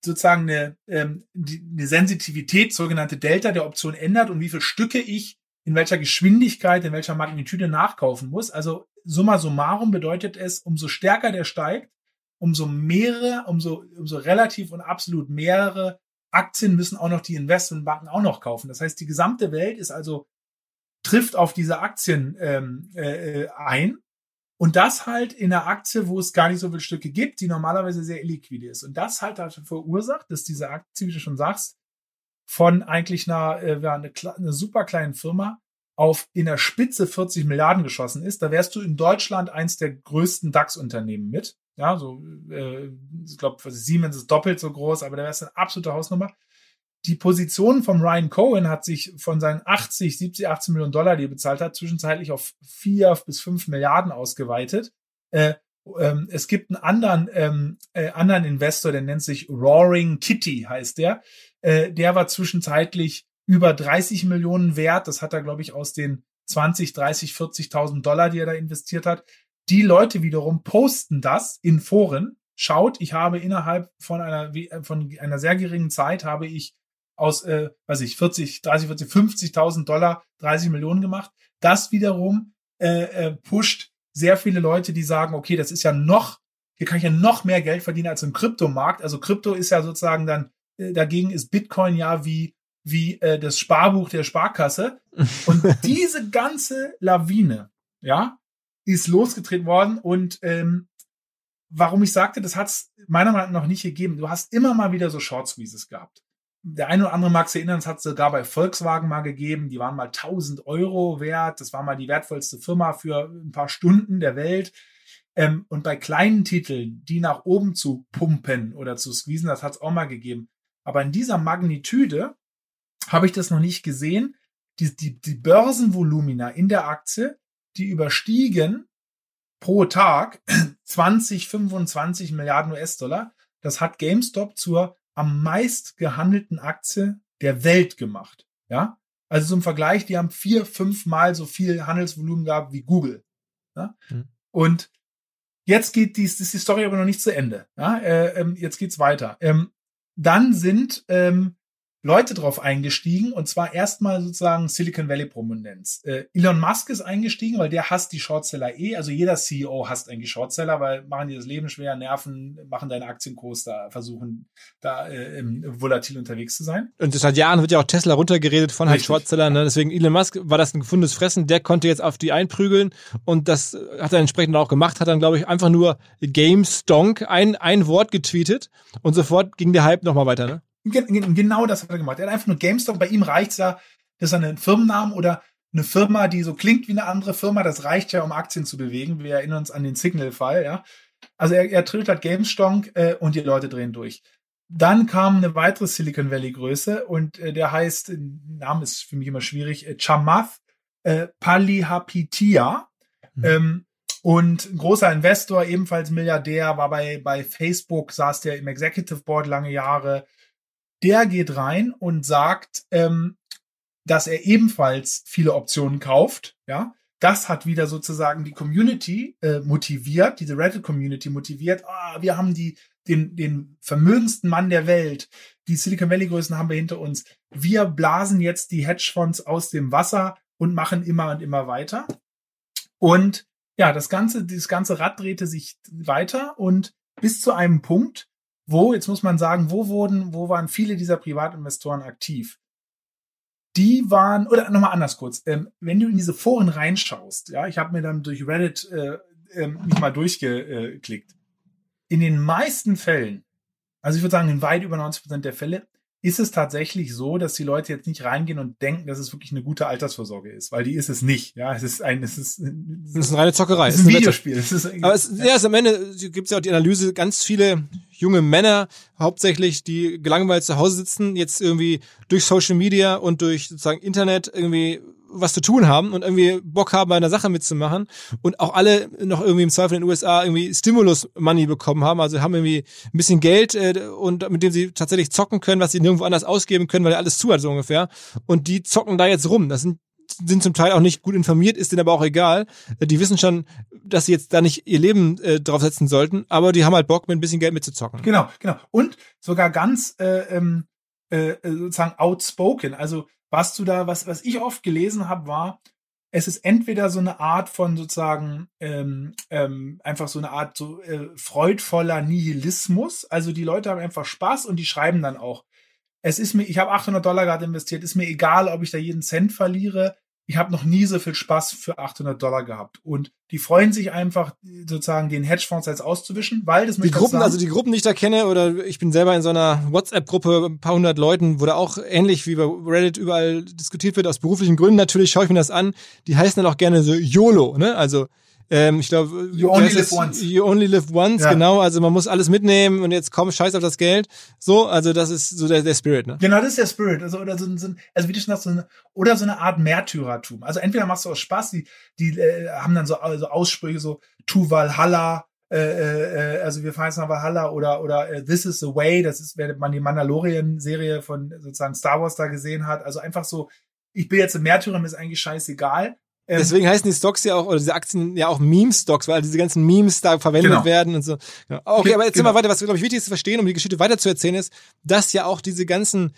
sozusagen eine Sensitivität, sogenannte Delta der Option ändert und wie viele Stücke ich in welcher Geschwindigkeit, in welcher Magnitude nachkaufen muss. Also summa summarum bedeutet es, umso stärker der steigt, umso relativ und absolut mehrere Aktien müssen auch noch die Investmentbanken auch noch kaufen. Das heißt, die gesamte Welt trifft auf diese Aktien ein. Und das halt in einer Aktie, wo es gar nicht so viele Stücke gibt, die normalerweise sehr illiquide ist. Und das halt dafür verursacht, dass diese Aktie, wie du schon sagst, von eigentlich eine super kleinen Firma auf in der Spitze 40 Milliarden geschossen ist. Da wärst du in Deutschland eins der größten DAX-Unternehmen mit. Ja, ich glaube, Siemens ist doppelt so groß, aber da wärst du eine absolute Hausnummer. Die Position von Ryan Cohen hat sich von seinen 18 Millionen Dollar, die er bezahlt hat, zwischenzeitlich auf 4 bis 5 Milliarden ausgeweitet. Es gibt einen anderen Investor, der nennt sich Roaring Kitty, heißt der. Der war zwischenzeitlich über 30 Millionen wert. Das hat er, glaube ich, aus den 20, 30, 40.000 Dollar, die er da investiert hat. Die Leute wiederum posten das in Foren. Schaut, ich habe innerhalb von einer sehr geringen Zeit habe ich aus, 50.000 Dollar 30 Millionen gemacht. Das wiederum pusht sehr viele Leute, die sagen, okay, das ist ja hier kann ich ja noch mehr Geld verdienen als im Kryptomarkt. Also Krypto ist ja sozusagen dann, dagegen ist Bitcoin ja wie das Sparbuch der Sparkasse. Und diese ganze Lawine, ja, ist losgetreten worden. Und warum ich sagte, das hat es meiner Meinung nach noch nicht gegeben. Du hast immer mal wieder so Short Squeezes gehabt. Der eine oder andere mag sich erinnern, es hat es sogar bei Volkswagen mal gegeben. Die waren mal 1.000 Euro wert. Das war mal die wertvollste Firma für ein paar Stunden der Welt. Und bei kleinen Titeln, die nach oben zu pumpen oder zu squeezen, das hat es auch mal gegeben. Aber in dieser Magnitude habe ich das noch nicht gesehen. Die Börsenvolumina in der Aktie, die überstiegen pro Tag 20, 25 Milliarden US-Dollar. Das hat GameStop zur am meist gehandelten Aktie der Welt gemacht. Ja, also zum Vergleich, die haben 4-5 Mal so viel Handelsvolumen gehabt wie Google. Ja? Und jetzt ist die Story aber noch nicht zu Ende. Ja? Jetzt geht's weiter. Dann sind Leute drauf eingestiegen, und zwar erstmal sozusagen Silicon Valley Prominenz. Elon Musk ist eingestiegen, weil der hasst die Shortseller also jeder CEO hasst eigentlich Shortseller, weil machen dir das Leben schwer, nerven, machen deine Aktienkurs da, versuchen da volatil unterwegs zu sein. Und seit Jahren wird ja auch Tesla runtergeredet von halt Shortsellern, ne? Deswegen Elon Musk war das ein gefundenes Fressen, der konnte jetzt auf die einprügeln, und das hat er entsprechend auch gemacht, hat dann, glaube ich, einfach nur GameStonk ein Wort getweetet und sofort ging der Hype nochmal weiter, ne? Genau das hat er gemacht. Er hat einfach nur GameStop. Bei ihm reicht's ja, dass er einen Firmennamen oder eine Firma, die so klingt wie eine andere Firma, das reicht ja, um Aktien zu bewegen. Wir erinnern uns an den Signal-Fall, ja. Also er twittert GameStonk und die Leute drehen durch. Dann kam eine weitere Silicon Valley-Größe und der heißt, Name ist für mich immer schwierig, Chamath Palihapitiya. Und ein großer Investor, ebenfalls Milliardär, war bei Facebook, saß der im Executive Board lange Jahre. Der geht rein und sagt, dass er ebenfalls viele Optionen kauft. Ja, das hat wieder sozusagen die Community motiviert, diese Reddit-Community motiviert. Wir haben den vermögendsten Mann der Welt. Die Silicon Valley-Größen haben wir hinter uns. Wir blasen jetzt die Hedgefonds aus dem Wasser und machen immer und immer weiter. Und ja, das ganze Rad drehte sich weiter und bis zu einem Punkt, jetzt muss man sagen, wo waren viele dieser Privatinvestoren aktiv? Die waren, oder nochmal anders kurz, wenn du in diese Foren reinschaust, ja, ich habe mir dann durch Reddit mich mal durchgeklickt. In den meisten Fällen, also ich würde sagen, in weit über 90% der Fälle, ist es tatsächlich so, dass die Leute jetzt nicht reingehen und denken, dass es wirklich eine gute Altersvorsorge ist, weil die ist es nicht. Ja, es ist eine reine Zockerei. Es ist ein Videospiel. Aber am Ende gibt es ja auch die Analyse, ganz viele junge Männer hauptsächlich, die gelangweilt zu Hause sitzen, jetzt irgendwie durch Social Media und durch sozusagen Internet irgendwie was zu tun haben und irgendwie Bock haben, bei einer Sache mitzumachen und auch alle noch irgendwie im Zweifel in den USA irgendwie Stimulus-Money bekommen haben, also haben irgendwie ein bisschen Geld und mit dem sie tatsächlich zocken können, was sie nirgendwo anders ausgeben können, weil ja alles zu hat, so ungefähr. Und die zocken da jetzt rum. Das sind zum Teil auch nicht gut informiert, ist denen aber auch egal. Die wissen schon, dass sie jetzt da nicht ihr Leben draufsetzen sollten, aber die haben halt Bock, mit ein bisschen Geld mitzuzocken. Genau. Und sogar ganz sozusagen outspoken. Also was ich oft gelesen habe, war, es ist entweder so eine Art von sozusagen einfach so eine Art so freudvoller Nihilismus. Also die Leute haben einfach Spaß und die schreiben dann auch, ich habe $800 gerade investiert, ist mir egal, ob ich da jeden Cent verliere. Ich habe noch nie so viel Spaß für $800 gehabt. Und die freuen sich einfach, sozusagen den Hedgefonds jetzt auszuwischen, weil das die Gruppen, die ich da kenne, oder ich bin selber in so einer WhatsApp-Gruppe, ein paar hundert Leuten, wo da auch ähnlich wie bei Reddit überall diskutiert wird, aus beruflichen Gründen natürlich, schaue ich mir das an. Die heißen dann auch gerne so YOLO, ne? Also ich glaube, You only live once. You only live once, ja. Genau. Also man muss alles mitnehmen und jetzt komm, scheiß auf das Geld. So, also das ist so der Spirit, ne? Genau, das ist der Spirit. Also wie du schon sagst, so eine Art Märtyrertum. Also entweder machst du aus Spaß, die haben dann so Aussprüche so to Valhalla, also wir fahren jetzt nach Valhalla oder This is the way. Das ist, wenn man die Mandalorian-Serie von sozusagen Star Wars da gesehen hat. Also einfach so, ich bin jetzt ein Märtyrer, mir ist eigentlich scheißegal. Deswegen heißen die Stocks ja auch, oder diese Aktien ja auch Meme-Stocks, weil diese ganzen Memes da verwendet werden und so. Ja. Okay, aber erzähl mal weiter, was, glaube ich, wichtig ist zu verstehen, um die Geschichte weiter zu erzählen, ist, dass ja auch diese ganzen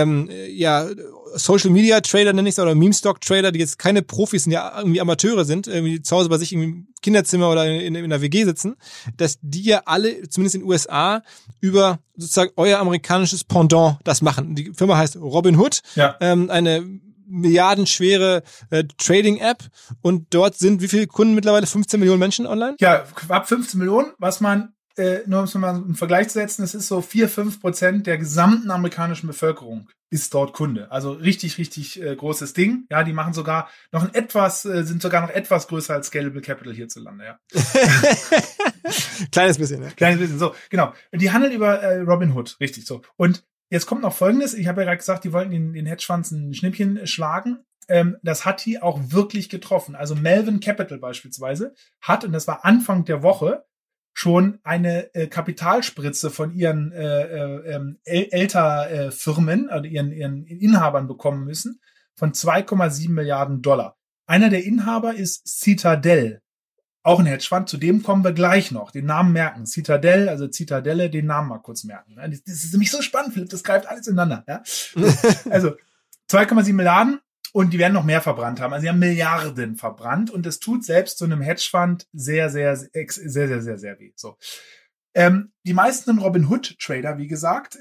Social-Media-Trader, nenne ich es, oder Meme-Stock-Trader, die jetzt keine Profis sind, ja irgendwie Amateure sind, irgendwie zu Hause bei sich im Kinderzimmer oder in einer WG sitzen, dass die ja alle, zumindest in den USA, über sozusagen euer amerikanisches Pendant das machen. Die Firma heißt Robinhood, eine milliardenschwere Trading-App, und dort sind wie viele Kunden mittlerweile? 15 Millionen Menschen online? Ja, ab 15 Millionen, was man, nur um es mal einen Vergleich zu setzen, es ist so 4-5% der gesamten amerikanischen Bevölkerung ist dort Kunde. Also richtig, richtig großes Ding. Ja, die machen sogar sind sogar noch etwas größer als Scalable Capital hierzulande, ja. Kleines bisschen, ne? Kleines bisschen, so, genau. Die handeln über Robinhood, richtig, so. Und jetzt kommt noch Folgendes. Ich habe ja gerade gesagt, die wollten den Hedgefonds ein Schnippchen schlagen. Das hat die auch wirklich getroffen. Also Melvin Capital beispielsweise hat, und das war Anfang der Woche, schon eine Kapitalspritze von ihren Firmen, also ihren Inhabern bekommen müssen, von $2,7 Milliarden. Einer der Inhaber ist Citadel. Auch ein Hedgefonds, zu dem kommen wir gleich noch. Den Namen merken. Citadel, also Zitadelle, den Namen mal kurz merken. Das ist nämlich so spannend, Philipp, das greift alles ineinander. Ja? Also 2,7 Milliarden, und die werden noch mehr verbrannt haben. Also sie haben Milliarden verbrannt, und das tut selbst so einem Hedgefonds sehr, sehr, sehr, sehr, sehr, sehr weh. So. Die meisten sind Robinhood-Trader, wie gesagt.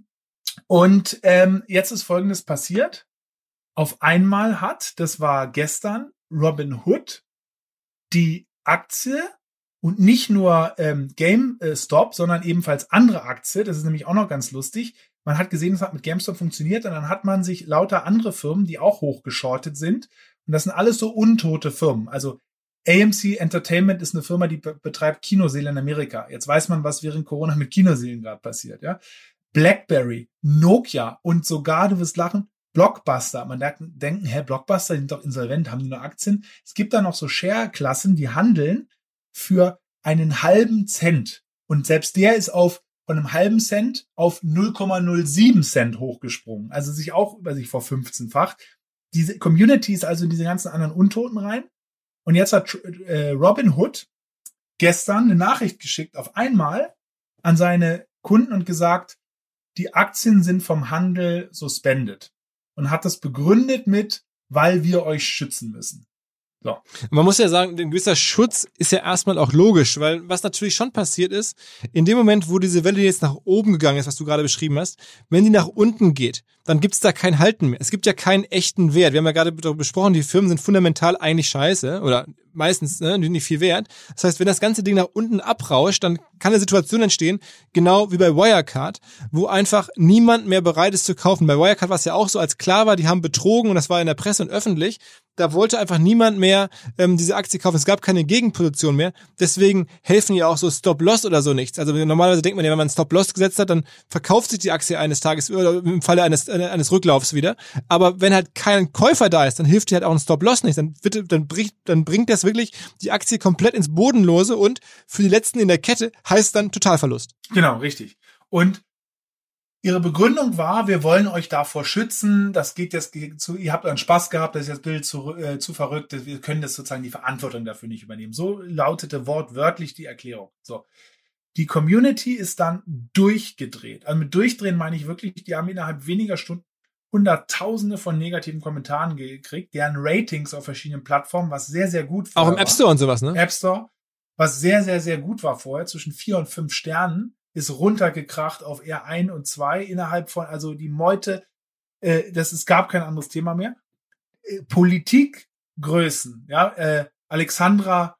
Und jetzt ist Folgendes passiert. Auf einmal das war gestern, Robinhood die Aktie, und nicht nur GameStop, sondern ebenfalls andere Aktie. Das ist nämlich auch noch ganz lustig. Man hat gesehen, es hat mit GameStop funktioniert, und dann hat man sich lauter andere Firmen, die auch hochgeschortet sind. Und das sind alles so untote Firmen. Also AMC Entertainment ist eine Firma, die betreibt Kinosäle in Amerika. Jetzt weiß man, was während Corona mit Kinosälen gerade passiert. Ja? BlackBerry, Nokia und sogar, du wirst lachen, Blockbuster. Man denken, Blockbuster, die sind doch insolvent, haben die nur Aktien. Es gibt da noch so Share-Klassen, die handeln für einen halben Cent. Und selbst der ist von einem halben Cent auf 0,07 Cent hochgesprungen. Also sich vor 15-facht. Diese Community ist also in diese ganzen anderen Untoten rein. Und jetzt hat Robinhood gestern eine Nachricht geschickt, auf einmal an seine Kunden, und gesagt, die Aktien sind vom Handel suspended. Und hat das begründet weil wir euch schützen müssen. So. Man muss ja sagen, ein gewisser Schutz ist ja erstmal auch logisch, weil was natürlich schon passiert ist, in dem Moment, wo diese Welle jetzt nach oben gegangen ist, was du gerade beschrieben hast, wenn die nach unten geht, dann gibt's da kein Halten mehr. Es gibt ja keinen echten Wert. Wir haben ja gerade darüber besprochen, die Firmen sind fundamental eigentlich scheiße oder meistens nicht viel wert. Das heißt, wenn das ganze Ding nach unten abrauscht, dann kann eine Situation entstehen, genau wie bei Wirecard, wo einfach niemand mehr bereit ist zu kaufen. Bei Wirecard war es ja auch so, als klar war, die haben betrogen, und das war in der Presse und öffentlich, da wollte einfach niemand mehr diese Aktie kaufen. Es gab keine Gegenposition mehr. Deswegen helfen ja auch so Stop-Loss oder so nichts. Also normalerweise denkt man ja, wenn man Stop-Loss gesetzt hat, dann verkauft sich die Aktie eines Tages oder im Falle eines Rücklaufs wieder. Aber wenn halt kein Käufer da ist, dann hilft dir halt auch ein Stop-Loss nicht. Dann bringt das wirklich die Aktie komplett ins Bodenlose, und für die Letzten in der Kette heißt dann Totalverlust. Genau, richtig. Und Ihre Begründung war, wir wollen euch davor schützen, das geht jetzt ihr habt euren Spaß gehabt, das ist jetzt Bild zu verrückt, wir können das sozusagen die Verantwortung dafür nicht übernehmen. So lautete wortwörtlich die Erklärung. So. Die Community ist dann durchgedreht. Also mit durchdrehen meine ich wirklich, die haben innerhalb weniger Stunden Hunderttausende von negativen Kommentaren gekriegt, deren Ratings auf verschiedenen Plattformen, was sehr, sehr gut war. Auch im App Store und sowas, ne? App Store, was sehr, sehr, sehr gut war vorher, zwischen 4 und 5 Sternen, ist runtergekracht auf eher 1 und 2 innerhalb von, also die Meute, es gab kein anderes Thema mehr. Politikgrößen, ja, Alexandria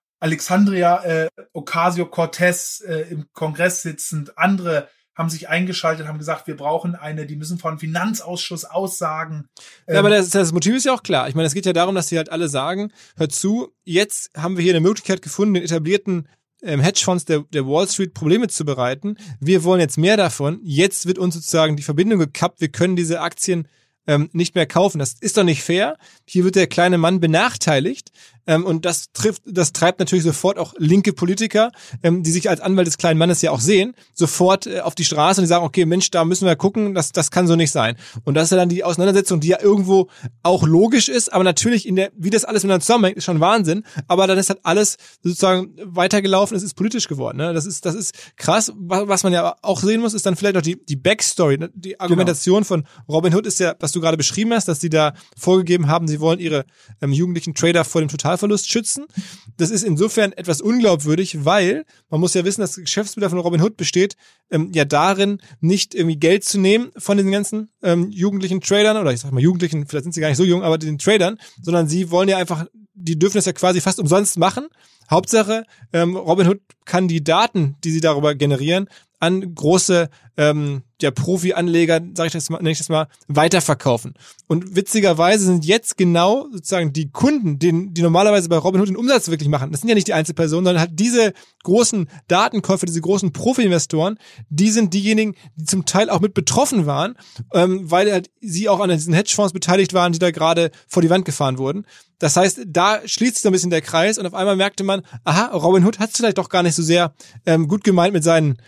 Ocasio-Cortez im Kongress sitzend, andere haben sich eingeschaltet, haben gesagt, wir brauchen die müssen vom Finanzausschuss aussagen. Ja, aber das Motiv ist ja auch klar. Ich meine, es geht ja darum, dass die halt alle sagen, hört zu, jetzt haben wir hier eine Möglichkeit gefunden, den etablierten Hedgefonds der Wall Street Probleme zu bereiten. Wir wollen jetzt mehr davon. Jetzt wird uns sozusagen die Verbindung gekappt. Wir können diese Aktien nicht mehr kaufen. Das ist doch nicht fair. Hier wird der kleine Mann benachteiligt. Und das treibt natürlich sofort auch linke Politiker, die sich als Anwalt des kleinen Mannes ja auch sehen, sofort auf die Straße und die sagen, okay, Mensch, da müssen wir gucken, das kann so nicht sein. Und das ist ja dann die Auseinandersetzung, die ja irgendwo auch logisch ist, aber natürlich wie das alles miteinander zusammenhängt, ist schon Wahnsinn. Aber dann ist halt alles sozusagen weitergelaufen, es ist politisch geworden. Ne? Das ist krass. Was man ja auch sehen muss, ist dann vielleicht noch die Backstory. Ne? Die Argumentation von Robinhood ist ja, was du gerade beschrieben hast, dass sie da vorgegeben haben, sie wollen ihre jugendlichen Trader vor dem Totalverlust schützen. Das ist insofern etwas unglaubwürdig, weil man muss ja wissen, das Geschäftsmodell von Robinhood besteht ja darin, nicht irgendwie Geld zu nehmen von den ganzen jugendlichen Tradern, oder ich sag mal Jugendlichen, vielleicht sind sie gar nicht so jung, aber den Tradern, sondern sie wollen ja einfach, die dürfen das ja quasi fast umsonst machen. Hauptsache, Robinhood kann die Daten, die sie darüber generieren, an große Profi-Anleger, nenne ich das mal, weiterverkaufen. Und witzigerweise sind jetzt genau sozusagen die Kunden, die normalerweise bei Robinhood den Umsatz wirklich machen, das sind ja nicht die Einzelpersonen, sondern halt diese großen Datenkäufer, diese großen Profi-Investoren, die sind diejenigen, die zum Teil auch mit betroffen waren, weil halt sie auch an diesen Hedgefonds beteiligt waren, die da gerade vor die Wand gefahren wurden. Das heißt, da schließt sich so ein bisschen der Kreis und auf einmal merkte man, aha, Robinhood hat es vielleicht doch gar nicht so sehr gut gemeint mit seinen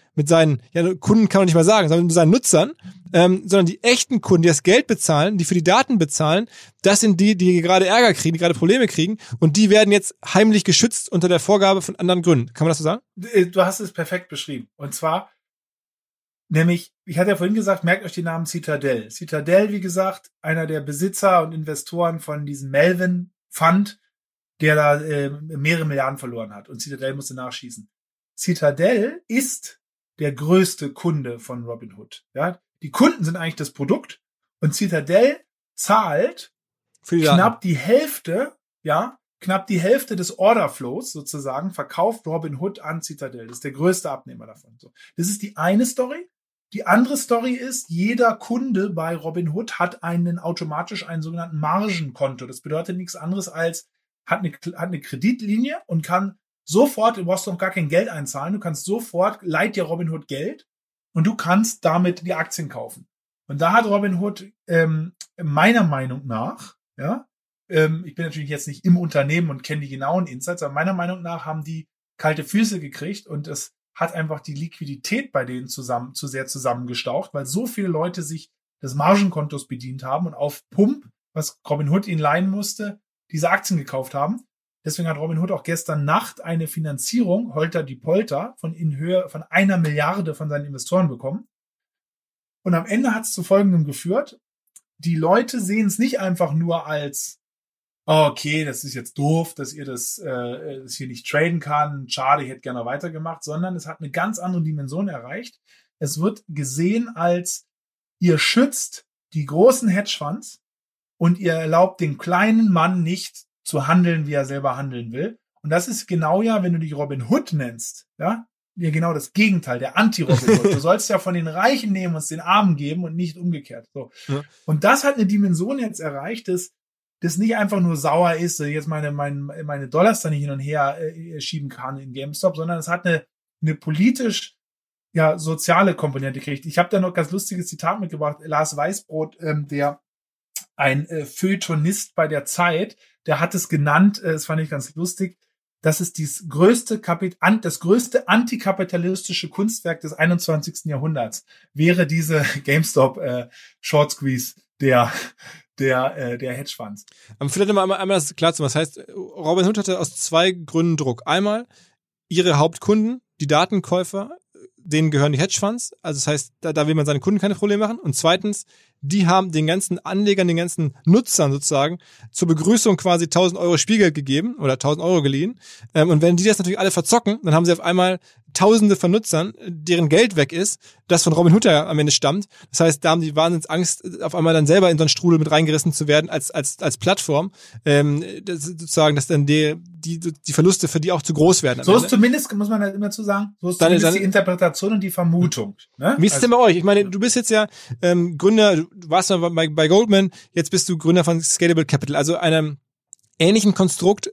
Kunden kann man nicht mal sagen, sondern mit seinen Nutzern, sondern die echten Kunden, die das Geld bezahlen, die für die Daten bezahlen, das sind die gerade Ärger kriegen, die gerade Probleme kriegen und die werden jetzt heimlich geschützt unter der Vorgabe von anderen Gründen. Kann man das so sagen? Du hast es perfekt beschrieben. Und zwar, nämlich, ich hatte ja vorhin gesagt, merkt euch den Namen Citadel. Citadel, wie gesagt, einer der Besitzer und Investoren von diesem Melvin Fund, der da mehrere Milliarden verloren hat. Und Citadel musste nachschießen. Citadel ist der größte Kunde von Robinhood. Ja? Die Kunden sind eigentlich das Produkt und Citadel zahlt knapp die Hälfte des Orderflows sozusagen, verkauft Robinhood an Citadel. Das ist der größte Abnehmer davon. So. Das ist die eine Story. Die andere Story ist, jeder Kunde bei Robinhood hat automatisch einen sogenannten Margenkonto. Das bedeutet nichts anderes als, hat eine Kreditlinie und kann sofort, du brauchst noch gar kein Geld einzahlen, du kannst sofort, leiht dir Robinhood Geld und du kannst damit die Aktien kaufen. Und da hat Robinhood meiner Meinung nach, ich bin natürlich jetzt nicht im Unternehmen und kenne die genauen Insights, aber meiner Meinung nach haben die kalte Füße gekriegt und es hat einfach die Liquidität bei denen zu sehr zusammengestaucht, weil so viele Leute sich des Margenkontos bedient haben und auf Pump, was Robinhood ihnen leihen musste, diese Aktien gekauft haben. Deswegen hat Robinhood auch gestern Nacht eine Finanzierung, Holter die Polter, in Höhe von 1 Milliarde von seinen Investoren bekommen. Und am Ende hat es zu Folgendem geführt. Die Leute sehen es nicht einfach nur als, okay, das ist jetzt doof, dass ihr das hier nicht traden kann, schade, ich hätte gerne weitergemacht, sondern es hat eine ganz andere Dimension erreicht. Es wird gesehen als, ihr schützt die großen Hedgefonds und ihr erlaubt den kleinen Mann nicht zu handeln, wie er selber handeln will. Und das ist genau wenn du dich Robinhood nennst, genau das Gegenteil, der Anti-Robinhood. Du sollst ja von den Reichen nehmen und es den Armen geben und nicht umgekehrt. So. Ja. Und das hat eine Dimension jetzt erreicht, dass das nicht einfach nur sauer ist, dass ich jetzt meine Dollars da nicht hin und her schieben kann in GameStop, sondern es hat eine politisch soziale Komponente gekriegt. Ich habe da noch ein ganz lustiges Zitat mitgebracht. Lars Weißbrot, der ein Feuilletonist bei der Zeit, der hat es genannt, das fand ich ganz lustig, das ist das größte antikapitalistische Kunstwerk des 21. Jahrhunderts, wäre diese GameStop Short Squeeze der Hedgefonds. Aber vielleicht einmal das klar zu machen. Das heißt, Robinhood hatte aus 2 Gründen Druck. Einmal ihre Hauptkunden, die Datenkäufer, denen gehören die Hedgefonds. Also das heißt, da will man seinen Kunden keine Probleme machen. Und zweitens, die haben den ganzen Anlegern, den ganzen Nutzern sozusagen zur Begrüßung quasi 1.000 Euro Spielgeld gegeben oder 1.000 Euro geliehen. Und wenn die das natürlich alle verzocken, dann haben sie auf einmal Tausende von Nutzern, deren Geld weg ist, das von Robinhood ja am Ende stammt. Das heißt, da haben die Wahnsinnsangst, auf einmal dann selber in so einen Strudel mit reingerissen zu werden als Plattform. Sozusagen, dass dann die Verluste für die auch zu groß werden. So ist zumindest, muss man halt immer zu sagen, so ist zumindest die Interpretation und die Vermutung. Ne? Wie ist es denn bei euch? Ich meine, du bist jetzt ja Gründer, du warst mal bei Goldman, jetzt bist du Gründer von Scalable Capital, also einem ähnlichen Konstrukt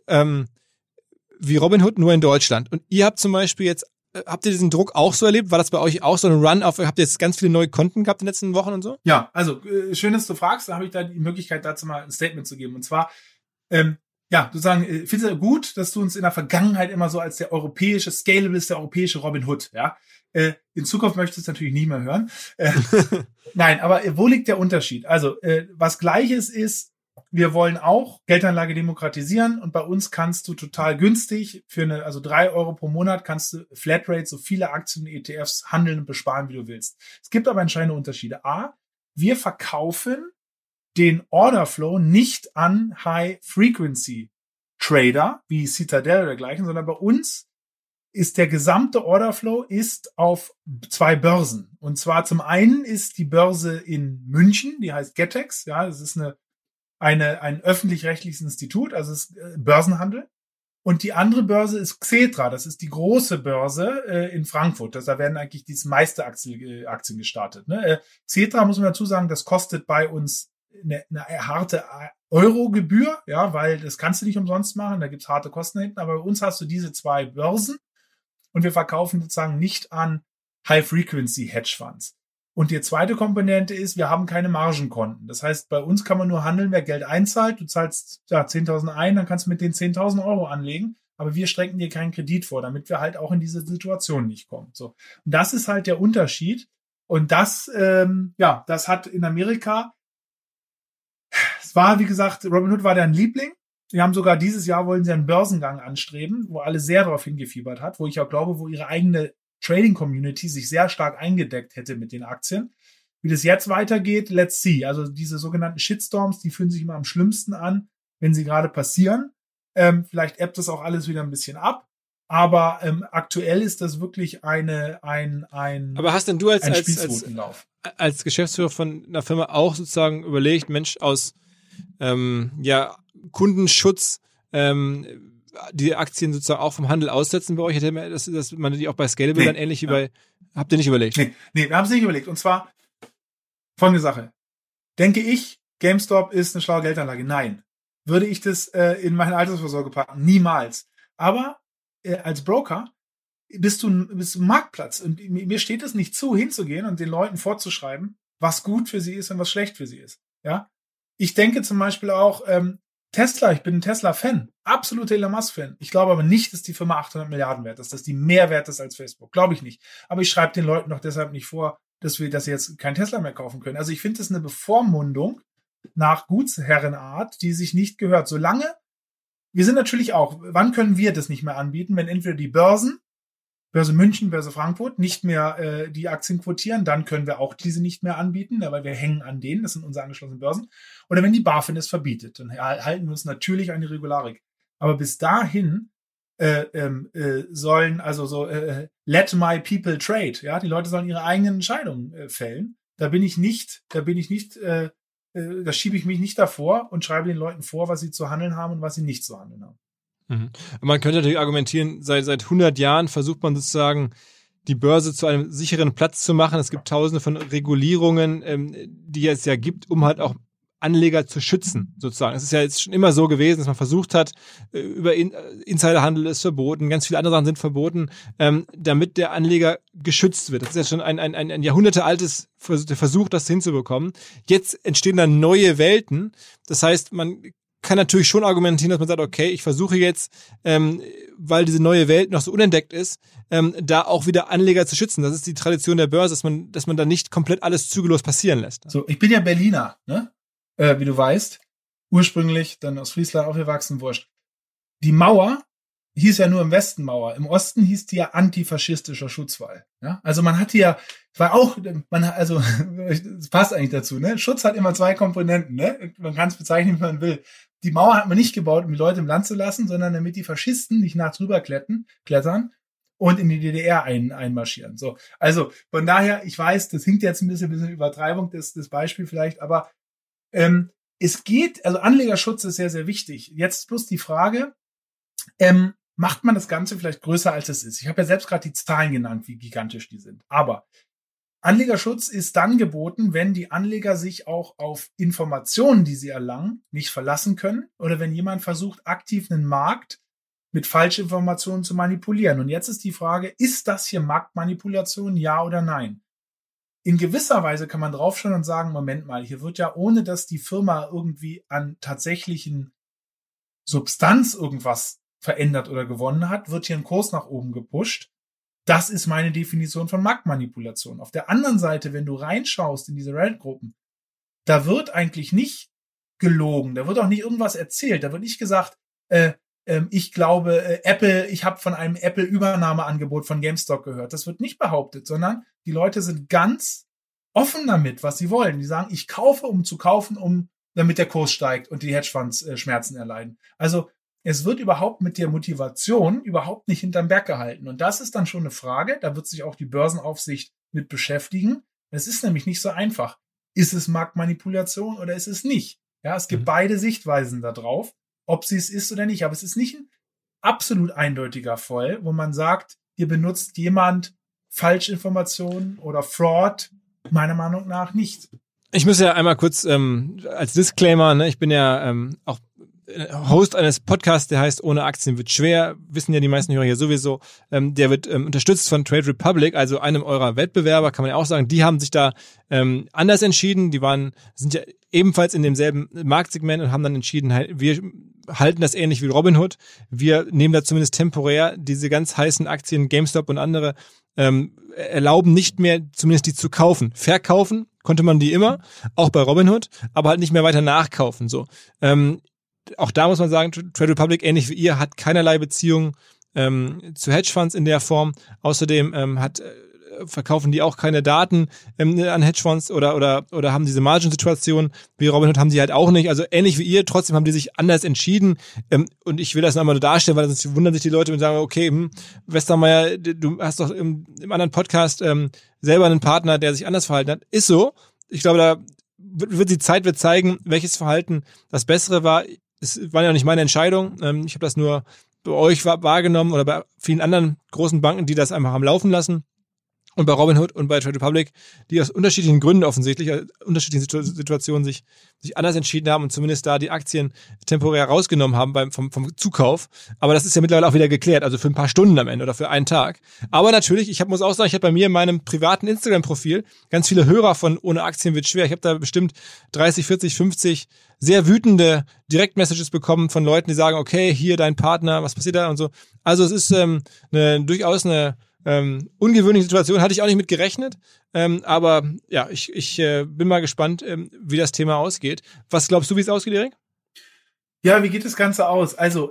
wie Robinhood, nur in Deutschland. Und ihr habt zum Beispiel jetzt, habt ihr diesen Druck auch so erlebt? War das bei euch auch so ein Run auf, habt ihr jetzt ganz viele neue Konten gehabt in den letzten Wochen und so? Ja, also schön, dass du fragst, da habe ich da die Möglichkeit, dazu mal ein Statement zu geben. Und zwar, sozusagen, finde ich gut, dass du uns in der Vergangenheit immer so als der europäische Scalable ist, der europäische Robinhood, ja. In Zukunft möchtest du es natürlich nie mehr hören. Nein, aber wo liegt der Unterschied? Also, was Gleiches ist, wir wollen auch Geldanlage demokratisieren und bei uns kannst du total günstig für 3 Euro pro Monat kannst du Flatrate, so viele Aktien und ETFs handeln und besparen, wie du willst. Es gibt aber entscheidende Unterschiede. A, wir verkaufen den Orderflow nicht an High-Frequency-Trader wie Citadel oder dergleichen, sondern bei uns ist der gesamte Orderflow ist auf 2 Börsen. Und zwar zum einen ist die Börse in München, die heißt Getex, ja, das ist ein öffentlich-rechtliches Institut, also es ist Börsenhandel. Und die andere Börse ist Xetra, das ist die große Börse in Frankfurt. Da werden eigentlich die meiste Aktien gestartet. Ne? Xetra, muss man dazu sagen, das kostet bei uns eine harte Euro-Gebühr, ja, weil das kannst du nicht umsonst machen, da gibt's harte Kosten hinten. Aber bei uns hast du diese 2 Börsen und wir verkaufen sozusagen nicht an High-Frequency-Hedgefonds. Und die zweite Komponente ist, wir haben keine Margenkonten. Das heißt, bei uns kann man nur handeln, wer Geld einzahlt. Du zahlst 10.000 ein, dann kannst du mit den 10.000 Euro anlegen. Aber wir strecken dir keinen Kredit vor, damit wir halt auch in diese Situation nicht kommen. So. Und das ist halt der Unterschied. Und das hat in Amerika, es war, wie gesagt, Robinhood war deren Liebling. Die haben sogar dieses Jahr wollen sie einen Börsengang anstreben, wo alle sehr darauf hingefiebert hat, wo ich auch glaube, wo ihre eigene Trading-Community sich sehr stark eingedeckt hätte mit den Aktien. Wie das jetzt weitergeht, let's see. Also diese sogenannten Shitstorms, die fühlen sich immer am schlimmsten an, wenn sie gerade passieren. Vielleicht ebbt das auch alles wieder ein bisschen ab. Aber aktuell ist das wirklich ein Aber hast denn du Spießrutenlauf. Als Geschäftsführer von einer Firma auch sozusagen überlegt, Mensch, aus Kundenschutz die Aktien sozusagen auch vom Handel aussetzen bei euch? Hätte man dass man die auch bei Scalable dann ähnlich wie bei... Habt ihr nicht überlegt? Nee, wir haben es nicht überlegt. Und zwar folgende Sache. Denke ich, GameStop ist eine schlaue Geldanlage? Nein. Würde ich das in meine Altersvorsorge packen? Niemals. Aber als Broker bist du ein Marktplatz. Und mir steht es nicht zu, hinzugehen und den Leuten vorzuschreiben, was gut für sie ist und was schlecht für sie ist. Ja? Ich denke zum Beispiel auch, Tesla, ich bin ein Tesla-Fan, absoluter Elon Musk-Fan. Ich glaube aber nicht, dass die Firma 800 Milliarden wert ist, dass die mehr wert ist als Facebook. Glaube ich nicht. Aber ich schreibe den Leuten doch deshalb nicht vor, dass sie jetzt kein Tesla mehr kaufen können. Also ich finde das eine Bevormundung nach Gutsherrenart, die sich nicht gehört. Solange, wir sind natürlich auch, wann können wir das nicht mehr anbieten, wenn entweder die Börse München, Börse Frankfurt, nicht mehr die Aktien quotieren, dann können wir auch diese nicht mehr anbieten, weil wir hängen an denen, das sind unsere angeschlossenen Börsen. Oder wenn die BaFin es verbietet, dann halten wir uns natürlich an die Regularik. Aber bis dahin sollen let my people trade, ja, die Leute sollen ihre eigenen Entscheidungen fällen. Da schiebe ich mich nicht davor und schreibe den Leuten vor, was sie zu handeln haben und was sie nicht zu handeln haben. Mhm. Man könnte natürlich argumentieren, seit 100 Jahren versucht man sozusagen die Börse zu einem sicheren Platz zu machen. Es gibt tausende von Regulierungen, die es ja gibt, um halt auch Anleger zu schützen, sozusagen. Es ist ja jetzt schon immer so gewesen, dass man versucht hat, über Insiderhandel ist verboten, ganz viele andere Sachen sind verboten, damit der Anleger geschützt wird. Das ist ja schon ein jahrhundertealtes Versuch, das hinzubekommen. Jetzt entstehen dann neue Welten. Das heißt, man kann natürlich schon argumentieren, dass man sagt, okay, ich versuche jetzt, weil diese neue Welt noch so unentdeckt ist, da auch wieder Anleger zu schützen. Das ist die Tradition der Börse, dass man da nicht komplett alles zügellos passieren lässt. So, ich bin ja Berliner, ne? Wie du weißt. Ursprünglich, dann aus Friesland aufgewachsen, wurscht. Die Mauer hieß ja nur im Westen Mauer. Im Osten hieß die ja antifaschistischer Schutzwall. Ja? Also man hat hier, es passt eigentlich dazu, ne? Schutz hat immer zwei Komponenten, ne? Man kann es bezeichnen, wie man will. Die Mauer hat man nicht gebaut, um die Leute im Land zu lassen, sondern damit die Faschisten nicht nachts rüber klettern und in die DDR einmarschieren. So. Also, von daher, ich weiß, das hinkt jetzt ein bisschen Übertreibung, das Beispiel vielleicht, aber, es geht, also Anlegerschutz ist sehr, sehr wichtig. Jetzt bloß die Frage, macht man das Ganze vielleicht größer, als es ist? Ich habe ja selbst gerade die Zahlen genannt, wie gigantisch die sind. Aber Anlegerschutz ist dann geboten, wenn die Anleger sich auch auf Informationen, die sie erlangen, nicht verlassen können oder wenn jemand versucht, aktiv einen Markt mit Falschinformationen zu manipulieren. Und jetzt ist die Frage, ist das hier Marktmanipulation, ja oder nein? In gewisser Weise kann man draufschauen und sagen, Moment mal, hier wird ja, ohne dass die Firma irgendwie an tatsächlichen Substanz irgendwas verändert oder gewonnen hat, wird hier ein Kurs nach oben gepusht. Das ist meine Definition von Marktmanipulation. Auf der anderen Seite, wenn du reinschaust in diese Reddit-Gruppen, da wird eigentlich nicht gelogen, da wird auch nicht irgendwas erzählt, da wird nicht gesagt, ich glaube, ich habe von einem Apple-Übernahmeangebot von GameStop gehört. Das wird nicht behauptet, sondern die Leute sind ganz offen damit, was sie wollen. Die sagen, ich kaufe, um zu kaufen, damit der Kurs steigt und die Hedgefonds Schmerzen erleiden. Also es wird überhaupt mit der Motivation überhaupt nicht hinterm Berg gehalten. Und das ist dann schon eine Frage, da wird sich auch die Börsenaufsicht mit beschäftigen. Es ist nämlich nicht so einfach. Ist es Marktmanipulation oder ist es nicht? Ja, es gibt beide Sichtweisen da drauf, ob sie es ist oder nicht. Aber es ist nicht ein absolut eindeutiger Fall, wo man sagt, hier benutzt jemand Falschinformationen oder Fraud. Meiner Meinung nach nicht. Ich muss ja einmal kurz als Disclaimer, ne, ich bin ja auch Host eines Podcasts, der heißt Ohne Aktien wird schwer, wissen ja die meisten Hörer hier sowieso. Der wird unterstützt von Trade Republic, also einem eurer Wettbewerber, kann man ja auch sagen. Die haben sich da anders entschieden. Sind ja ebenfalls in demselben Marktsegment und haben dann entschieden, wir halten das ähnlich wie Robinhood. Wir nehmen da zumindest temporär diese ganz heißen Aktien, GameStop und andere, erlauben nicht mehr, zumindest die zu kaufen. Verkaufen konnte man die immer, auch bei Robinhood, aber halt nicht mehr weiter nachkaufen. So. Auch da muss man sagen, Trade Republic, ähnlich wie ihr, hat keinerlei Beziehung zu Hedgefonds in der Form. Außerdem verkaufen die auch keine Daten an Hedgefonds oder haben diese Margin-Situation. Wie Robinhood haben die halt auch nicht. Also ähnlich wie ihr, trotzdem haben die sich anders entschieden. Und ich will das nochmal darstellen, weil sonst wundern sich die Leute und sagen, okay, Westermeier, du hast doch im anderen Podcast selber einen Partner, der sich anders verhalten hat. Ist so. Ich glaube, da wird die Zeit zeigen, welches Verhalten das Bessere war. Es war ja nicht meine Entscheidung. Ich habe das nur bei euch wahrgenommen oder bei vielen anderen großen Banken, die das einfach haben laufen lassen. Und bei Robinhood und bei Trade Republic, die aus unterschiedlichen Gründen offensichtlich, unterschiedlichen Situationen sich anders entschieden haben und zumindest da die Aktien temporär rausgenommen haben vom Zukauf. Aber das ist ja mittlerweile auch wieder geklärt, also für ein paar Stunden am Ende oder für einen Tag. Aber natürlich, ich muss auch sagen, ich habe bei mir in meinem privaten Instagram-Profil ganz viele Hörer von Ohne Aktien wird schwer. Ich habe da bestimmt 30, 40, 50 sehr wütende Direktmessages bekommen von Leuten, die sagen, okay, hier dein Partner, was passiert da und so. Also es ist durchaus eine ungewöhnliche Situation, hatte ich auch nicht mit gerechnet, aber ja, ich bin mal gespannt, wie das Thema ausgeht. Was glaubst du, wie es ausgeht, Erik? Ja, wie geht das Ganze aus? Also,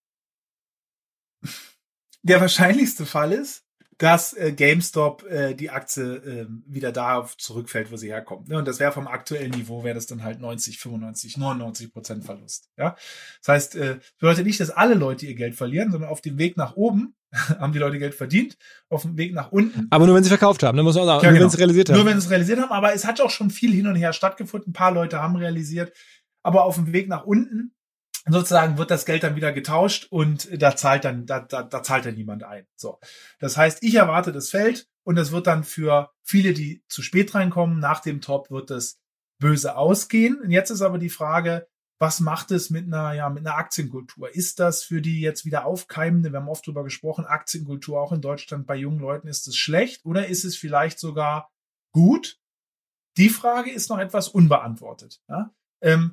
der wahrscheinlichste Fall ist, dass GameStop die Aktie wieder da zurückfällt, wo sie herkommt. Ne? Und das wäre vom aktuellen Niveau, wäre das dann halt 90, 95, 99% Verlust. Ja? Das heißt, bedeutet nicht, dass alle Leute ihr Geld verlieren, sondern auf dem Weg nach oben haben die Leute Geld verdient, auf dem Weg nach unten. Aber nur, wenn sie verkauft haben, ne, muss man sagen. Ja, nur, genau. wenn sie es realisiert haben. Nur, wenn sie es realisiert haben, aber es hat auch schon viel hin und her stattgefunden. Ein paar Leute haben realisiert, aber auf dem Weg nach unten sozusagen wird das Geld dann wieder getauscht und da zahlt dann niemand ein. So. Das heißt, ich erwarte, das fällt und das wird dann für viele, die zu spät reinkommen, nach dem Top wird das böse ausgehen. Und jetzt ist aber die Frage, was macht es mit einer Aktienkultur? Ist das für die jetzt wieder aufkeimende, wir haben oft drüber gesprochen, Aktienkultur auch in Deutschland bei jungen Leuten, ist es schlecht oder ist es vielleicht sogar gut? Die Frage ist noch etwas unbeantwortet. Ja?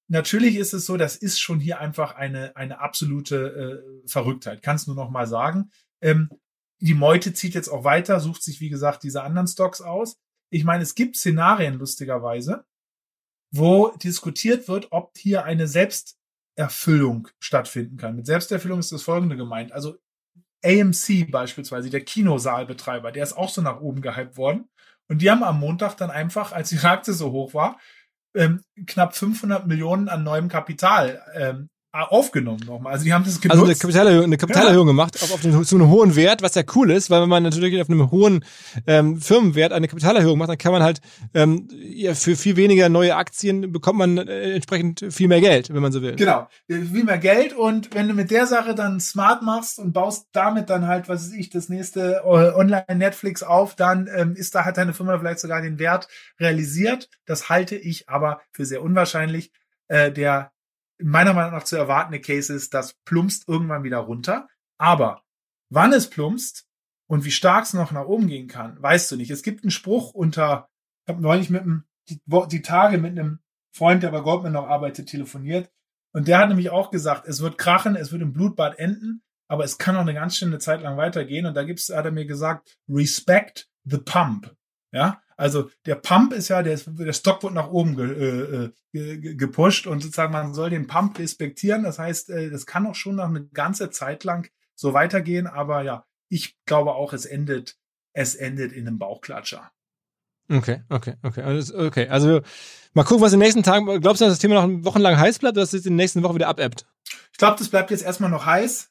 natürlich ist es so, das ist schon hier einfach eine absolute Verrücktheit. Kannst nur noch mal sagen. Die Meute zieht jetzt auch weiter, sucht sich, wie gesagt, diese anderen Stocks aus. Ich meine, es gibt Szenarien, lustigerweise, wo diskutiert wird, ob hier eine Selbsterfüllung stattfinden kann. Mit Selbsterfüllung ist das Folgende gemeint. Also AMC beispielsweise, der Kinosaalbetreiber, der ist auch so nach oben gehypt worden. Und die haben am Montag dann einfach, als die Aktie so hoch war, knapp 500 Millionen an neuem Kapital aufgenommen nochmal. Also die haben das genutzt. Also eine Kapitalerhöhung gemacht zu einem hohen Wert, was ja cool ist, weil wenn man natürlich auf einem hohen Firmenwert eine Kapitalerhöhung macht, dann kann man halt für viel weniger neue Aktien bekommt man entsprechend viel mehr Geld, wenn man so will. Genau, viel mehr Geld, und wenn du mit der Sache dann smart machst und baust damit dann halt, was weiß ich, das nächste Online-Netflix auf, dann hat deine Firma vielleicht sogar den Wert realisiert. Das halte ich aber für sehr unwahrscheinlich. Der meiner Meinung nach zu erwartende Case ist, das plumpst irgendwann wieder runter. Aber wann es plumpst und wie stark es noch nach oben gehen kann, weißt du nicht. Es gibt einen Spruch ich habe neulich die Tage mit einem Freund, der bei Goldman noch arbeitet, telefoniert. Und der hat nämlich auch gesagt, es wird krachen, es wird im Blutbad enden, aber es kann noch eine ganz schöne Zeit lang weitergehen. Und da hat er mir gesagt, respect the pump. Ja, also der Pump ist ja, der Stock wird nach oben gepusht, und sozusagen man soll den Pump respektieren. Das heißt, das kann auch schon noch eine ganze Zeit lang so weitergehen. Aber ja, ich glaube auch, es endet in einem Bauchklatscher. Okay. Also mal gucken, was in den nächsten Tagen, glaubst du, dass das Thema noch wochenlang heiß bleibt, oder dass es in den nächsten Wochen wieder abebbt? Ich glaube, das bleibt jetzt erstmal noch heiß.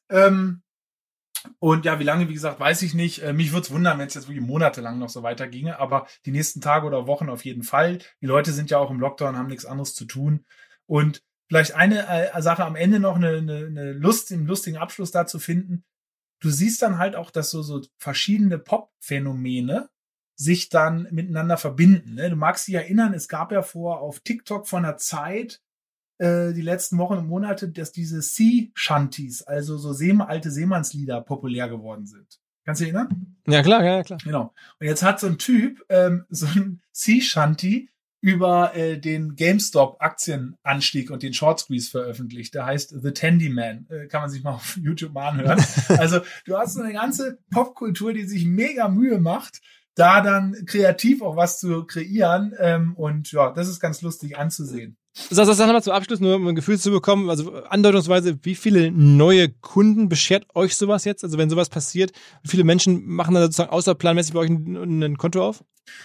Und ja, wie lange, wie gesagt, weiß ich nicht. Mich würde es wundern, wenn es jetzt wirklich monatelang noch so weiterginge, aber die nächsten Tage oder Wochen auf jeden Fall. Die Leute sind ja auch im Lockdown, haben nichts anderes zu tun. Und vielleicht eine Sache am Ende noch, einen lustigen Abschluss da zu finden. Du siehst dann halt auch, dass so verschiedene Pop-Phänomene sich dann miteinander verbinden. Ne? Du magst dich erinnern, es gab ja auf TikTok vor einer Zeit, die letzten Wochen und Monate, dass diese Sea-Shanties, also so alte Seemannslieder, populär geworden sind. Kannst du dich erinnern? Ja, klar. Genau. Und jetzt hat so ein Typ so ein Sea-Shanty über den GameStop-Aktienanstieg und den Short Squeeze veröffentlicht. Der heißt The Tandyman. Kann man sich mal auf YouTube mal anhören. Also du hast so eine ganze Popkultur, die sich mega Mühe macht, da dann kreativ auch was zu kreieren. Und ja, das ist ganz lustig anzusehen. Sag nochmal zum Abschluss, nur um ein Gefühl zu bekommen, also andeutungsweise, wie viele neue Kunden beschert euch sowas jetzt? Also wenn sowas passiert, wie viele Menschen machen da sozusagen außerplanmäßig bei euch ein Konto auf?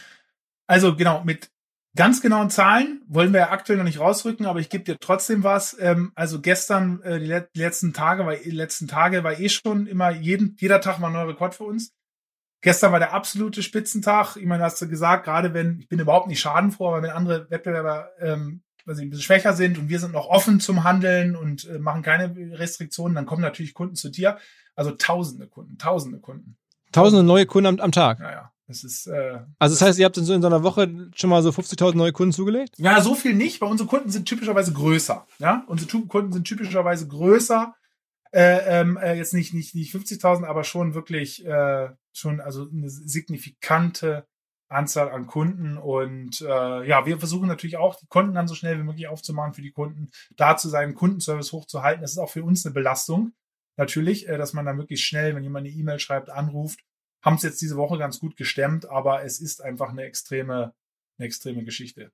Also genau, mit ganz genauen Zahlen wollen wir ja aktuell noch nicht rausrücken, aber ich gebe dir trotzdem was. Also gestern, die letzten Tage war schon immer jeder Tag war ein neuer Rekord für uns. Gestern war der absolute Spitzentag. Ich meine, hast du gesagt, gerade ich bin überhaupt nicht schadenfroh, aber wenn andere Wettbewerber weil sie ein bisschen schwächer sind und wir sind noch offen zum Handeln und machen keine Restriktionen, dann kommen natürlich Kunden zu dir. Also tausende Kunden. Tausende neue Kunden am Tag? Ja. Das ist, also das heißt, ihr habt in so einer Woche schon mal so 50.000 neue Kunden zugelegt? Ja, so viel nicht, weil unsere Kunden sind typischerweise größer. Ja, unsere Kunden sind typischerweise größer. Jetzt nicht 50.000, aber schon wirklich also eine signifikante Anzahl an Kunden, und wir versuchen natürlich auch, die Konten dann so schnell wie möglich aufzumachen für die Kunden, da zu sein, Kundenservice hochzuhalten. Das ist auch für uns eine Belastung, natürlich, dass man dann wirklich schnell, wenn jemand eine E-Mail schreibt, anruft. Haben es jetzt diese Woche ganz gut gestemmt, aber es ist einfach eine extreme Geschichte.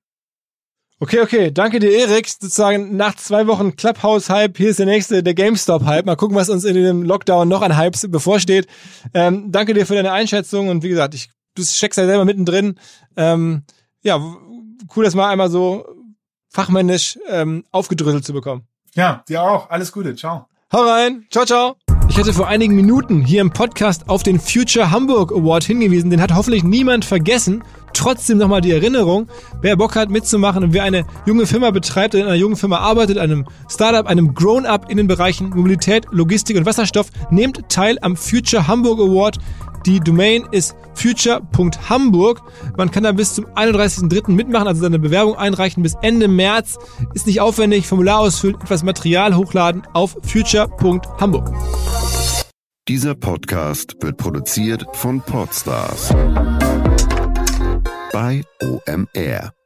Okay, danke dir, Erik. Sozusagen nach 2 Wochen Clubhouse-Hype, hier ist der nächste, der GameStop-Hype. Mal gucken, was uns in dem Lockdown noch an Hypes bevorsteht. Danke dir für deine Einschätzung, und wie gesagt, du steckst ja selber mittendrin. Cool, das mal einmal so fachmännisch aufgedröselt zu bekommen. Ja, dir auch. Alles Gute. Ciao. Hau rein. Ciao. Ich hatte vor einigen Minuten hier im Podcast auf den Future Hamburg Award hingewiesen. Den hat hoffentlich niemand vergessen. Trotzdem nochmal die Erinnerung, wer Bock hat mitzumachen und wer eine junge Firma betreibt oder in einer jungen Firma arbeitet, einem Startup, einem Grown-up in den Bereichen Mobilität, Logistik und Wasserstoff, nehmt teil am Future Hamburg Award. Die Domain ist future.hamburg. Man kann da bis zum 31.03. mitmachen, also seine Bewerbung einreichen bis Ende März. Ist nicht aufwendig, Formular ausfüllen, etwas Material hochladen auf future.hamburg. Dieser Podcast wird produziert von Podstars bei OMR.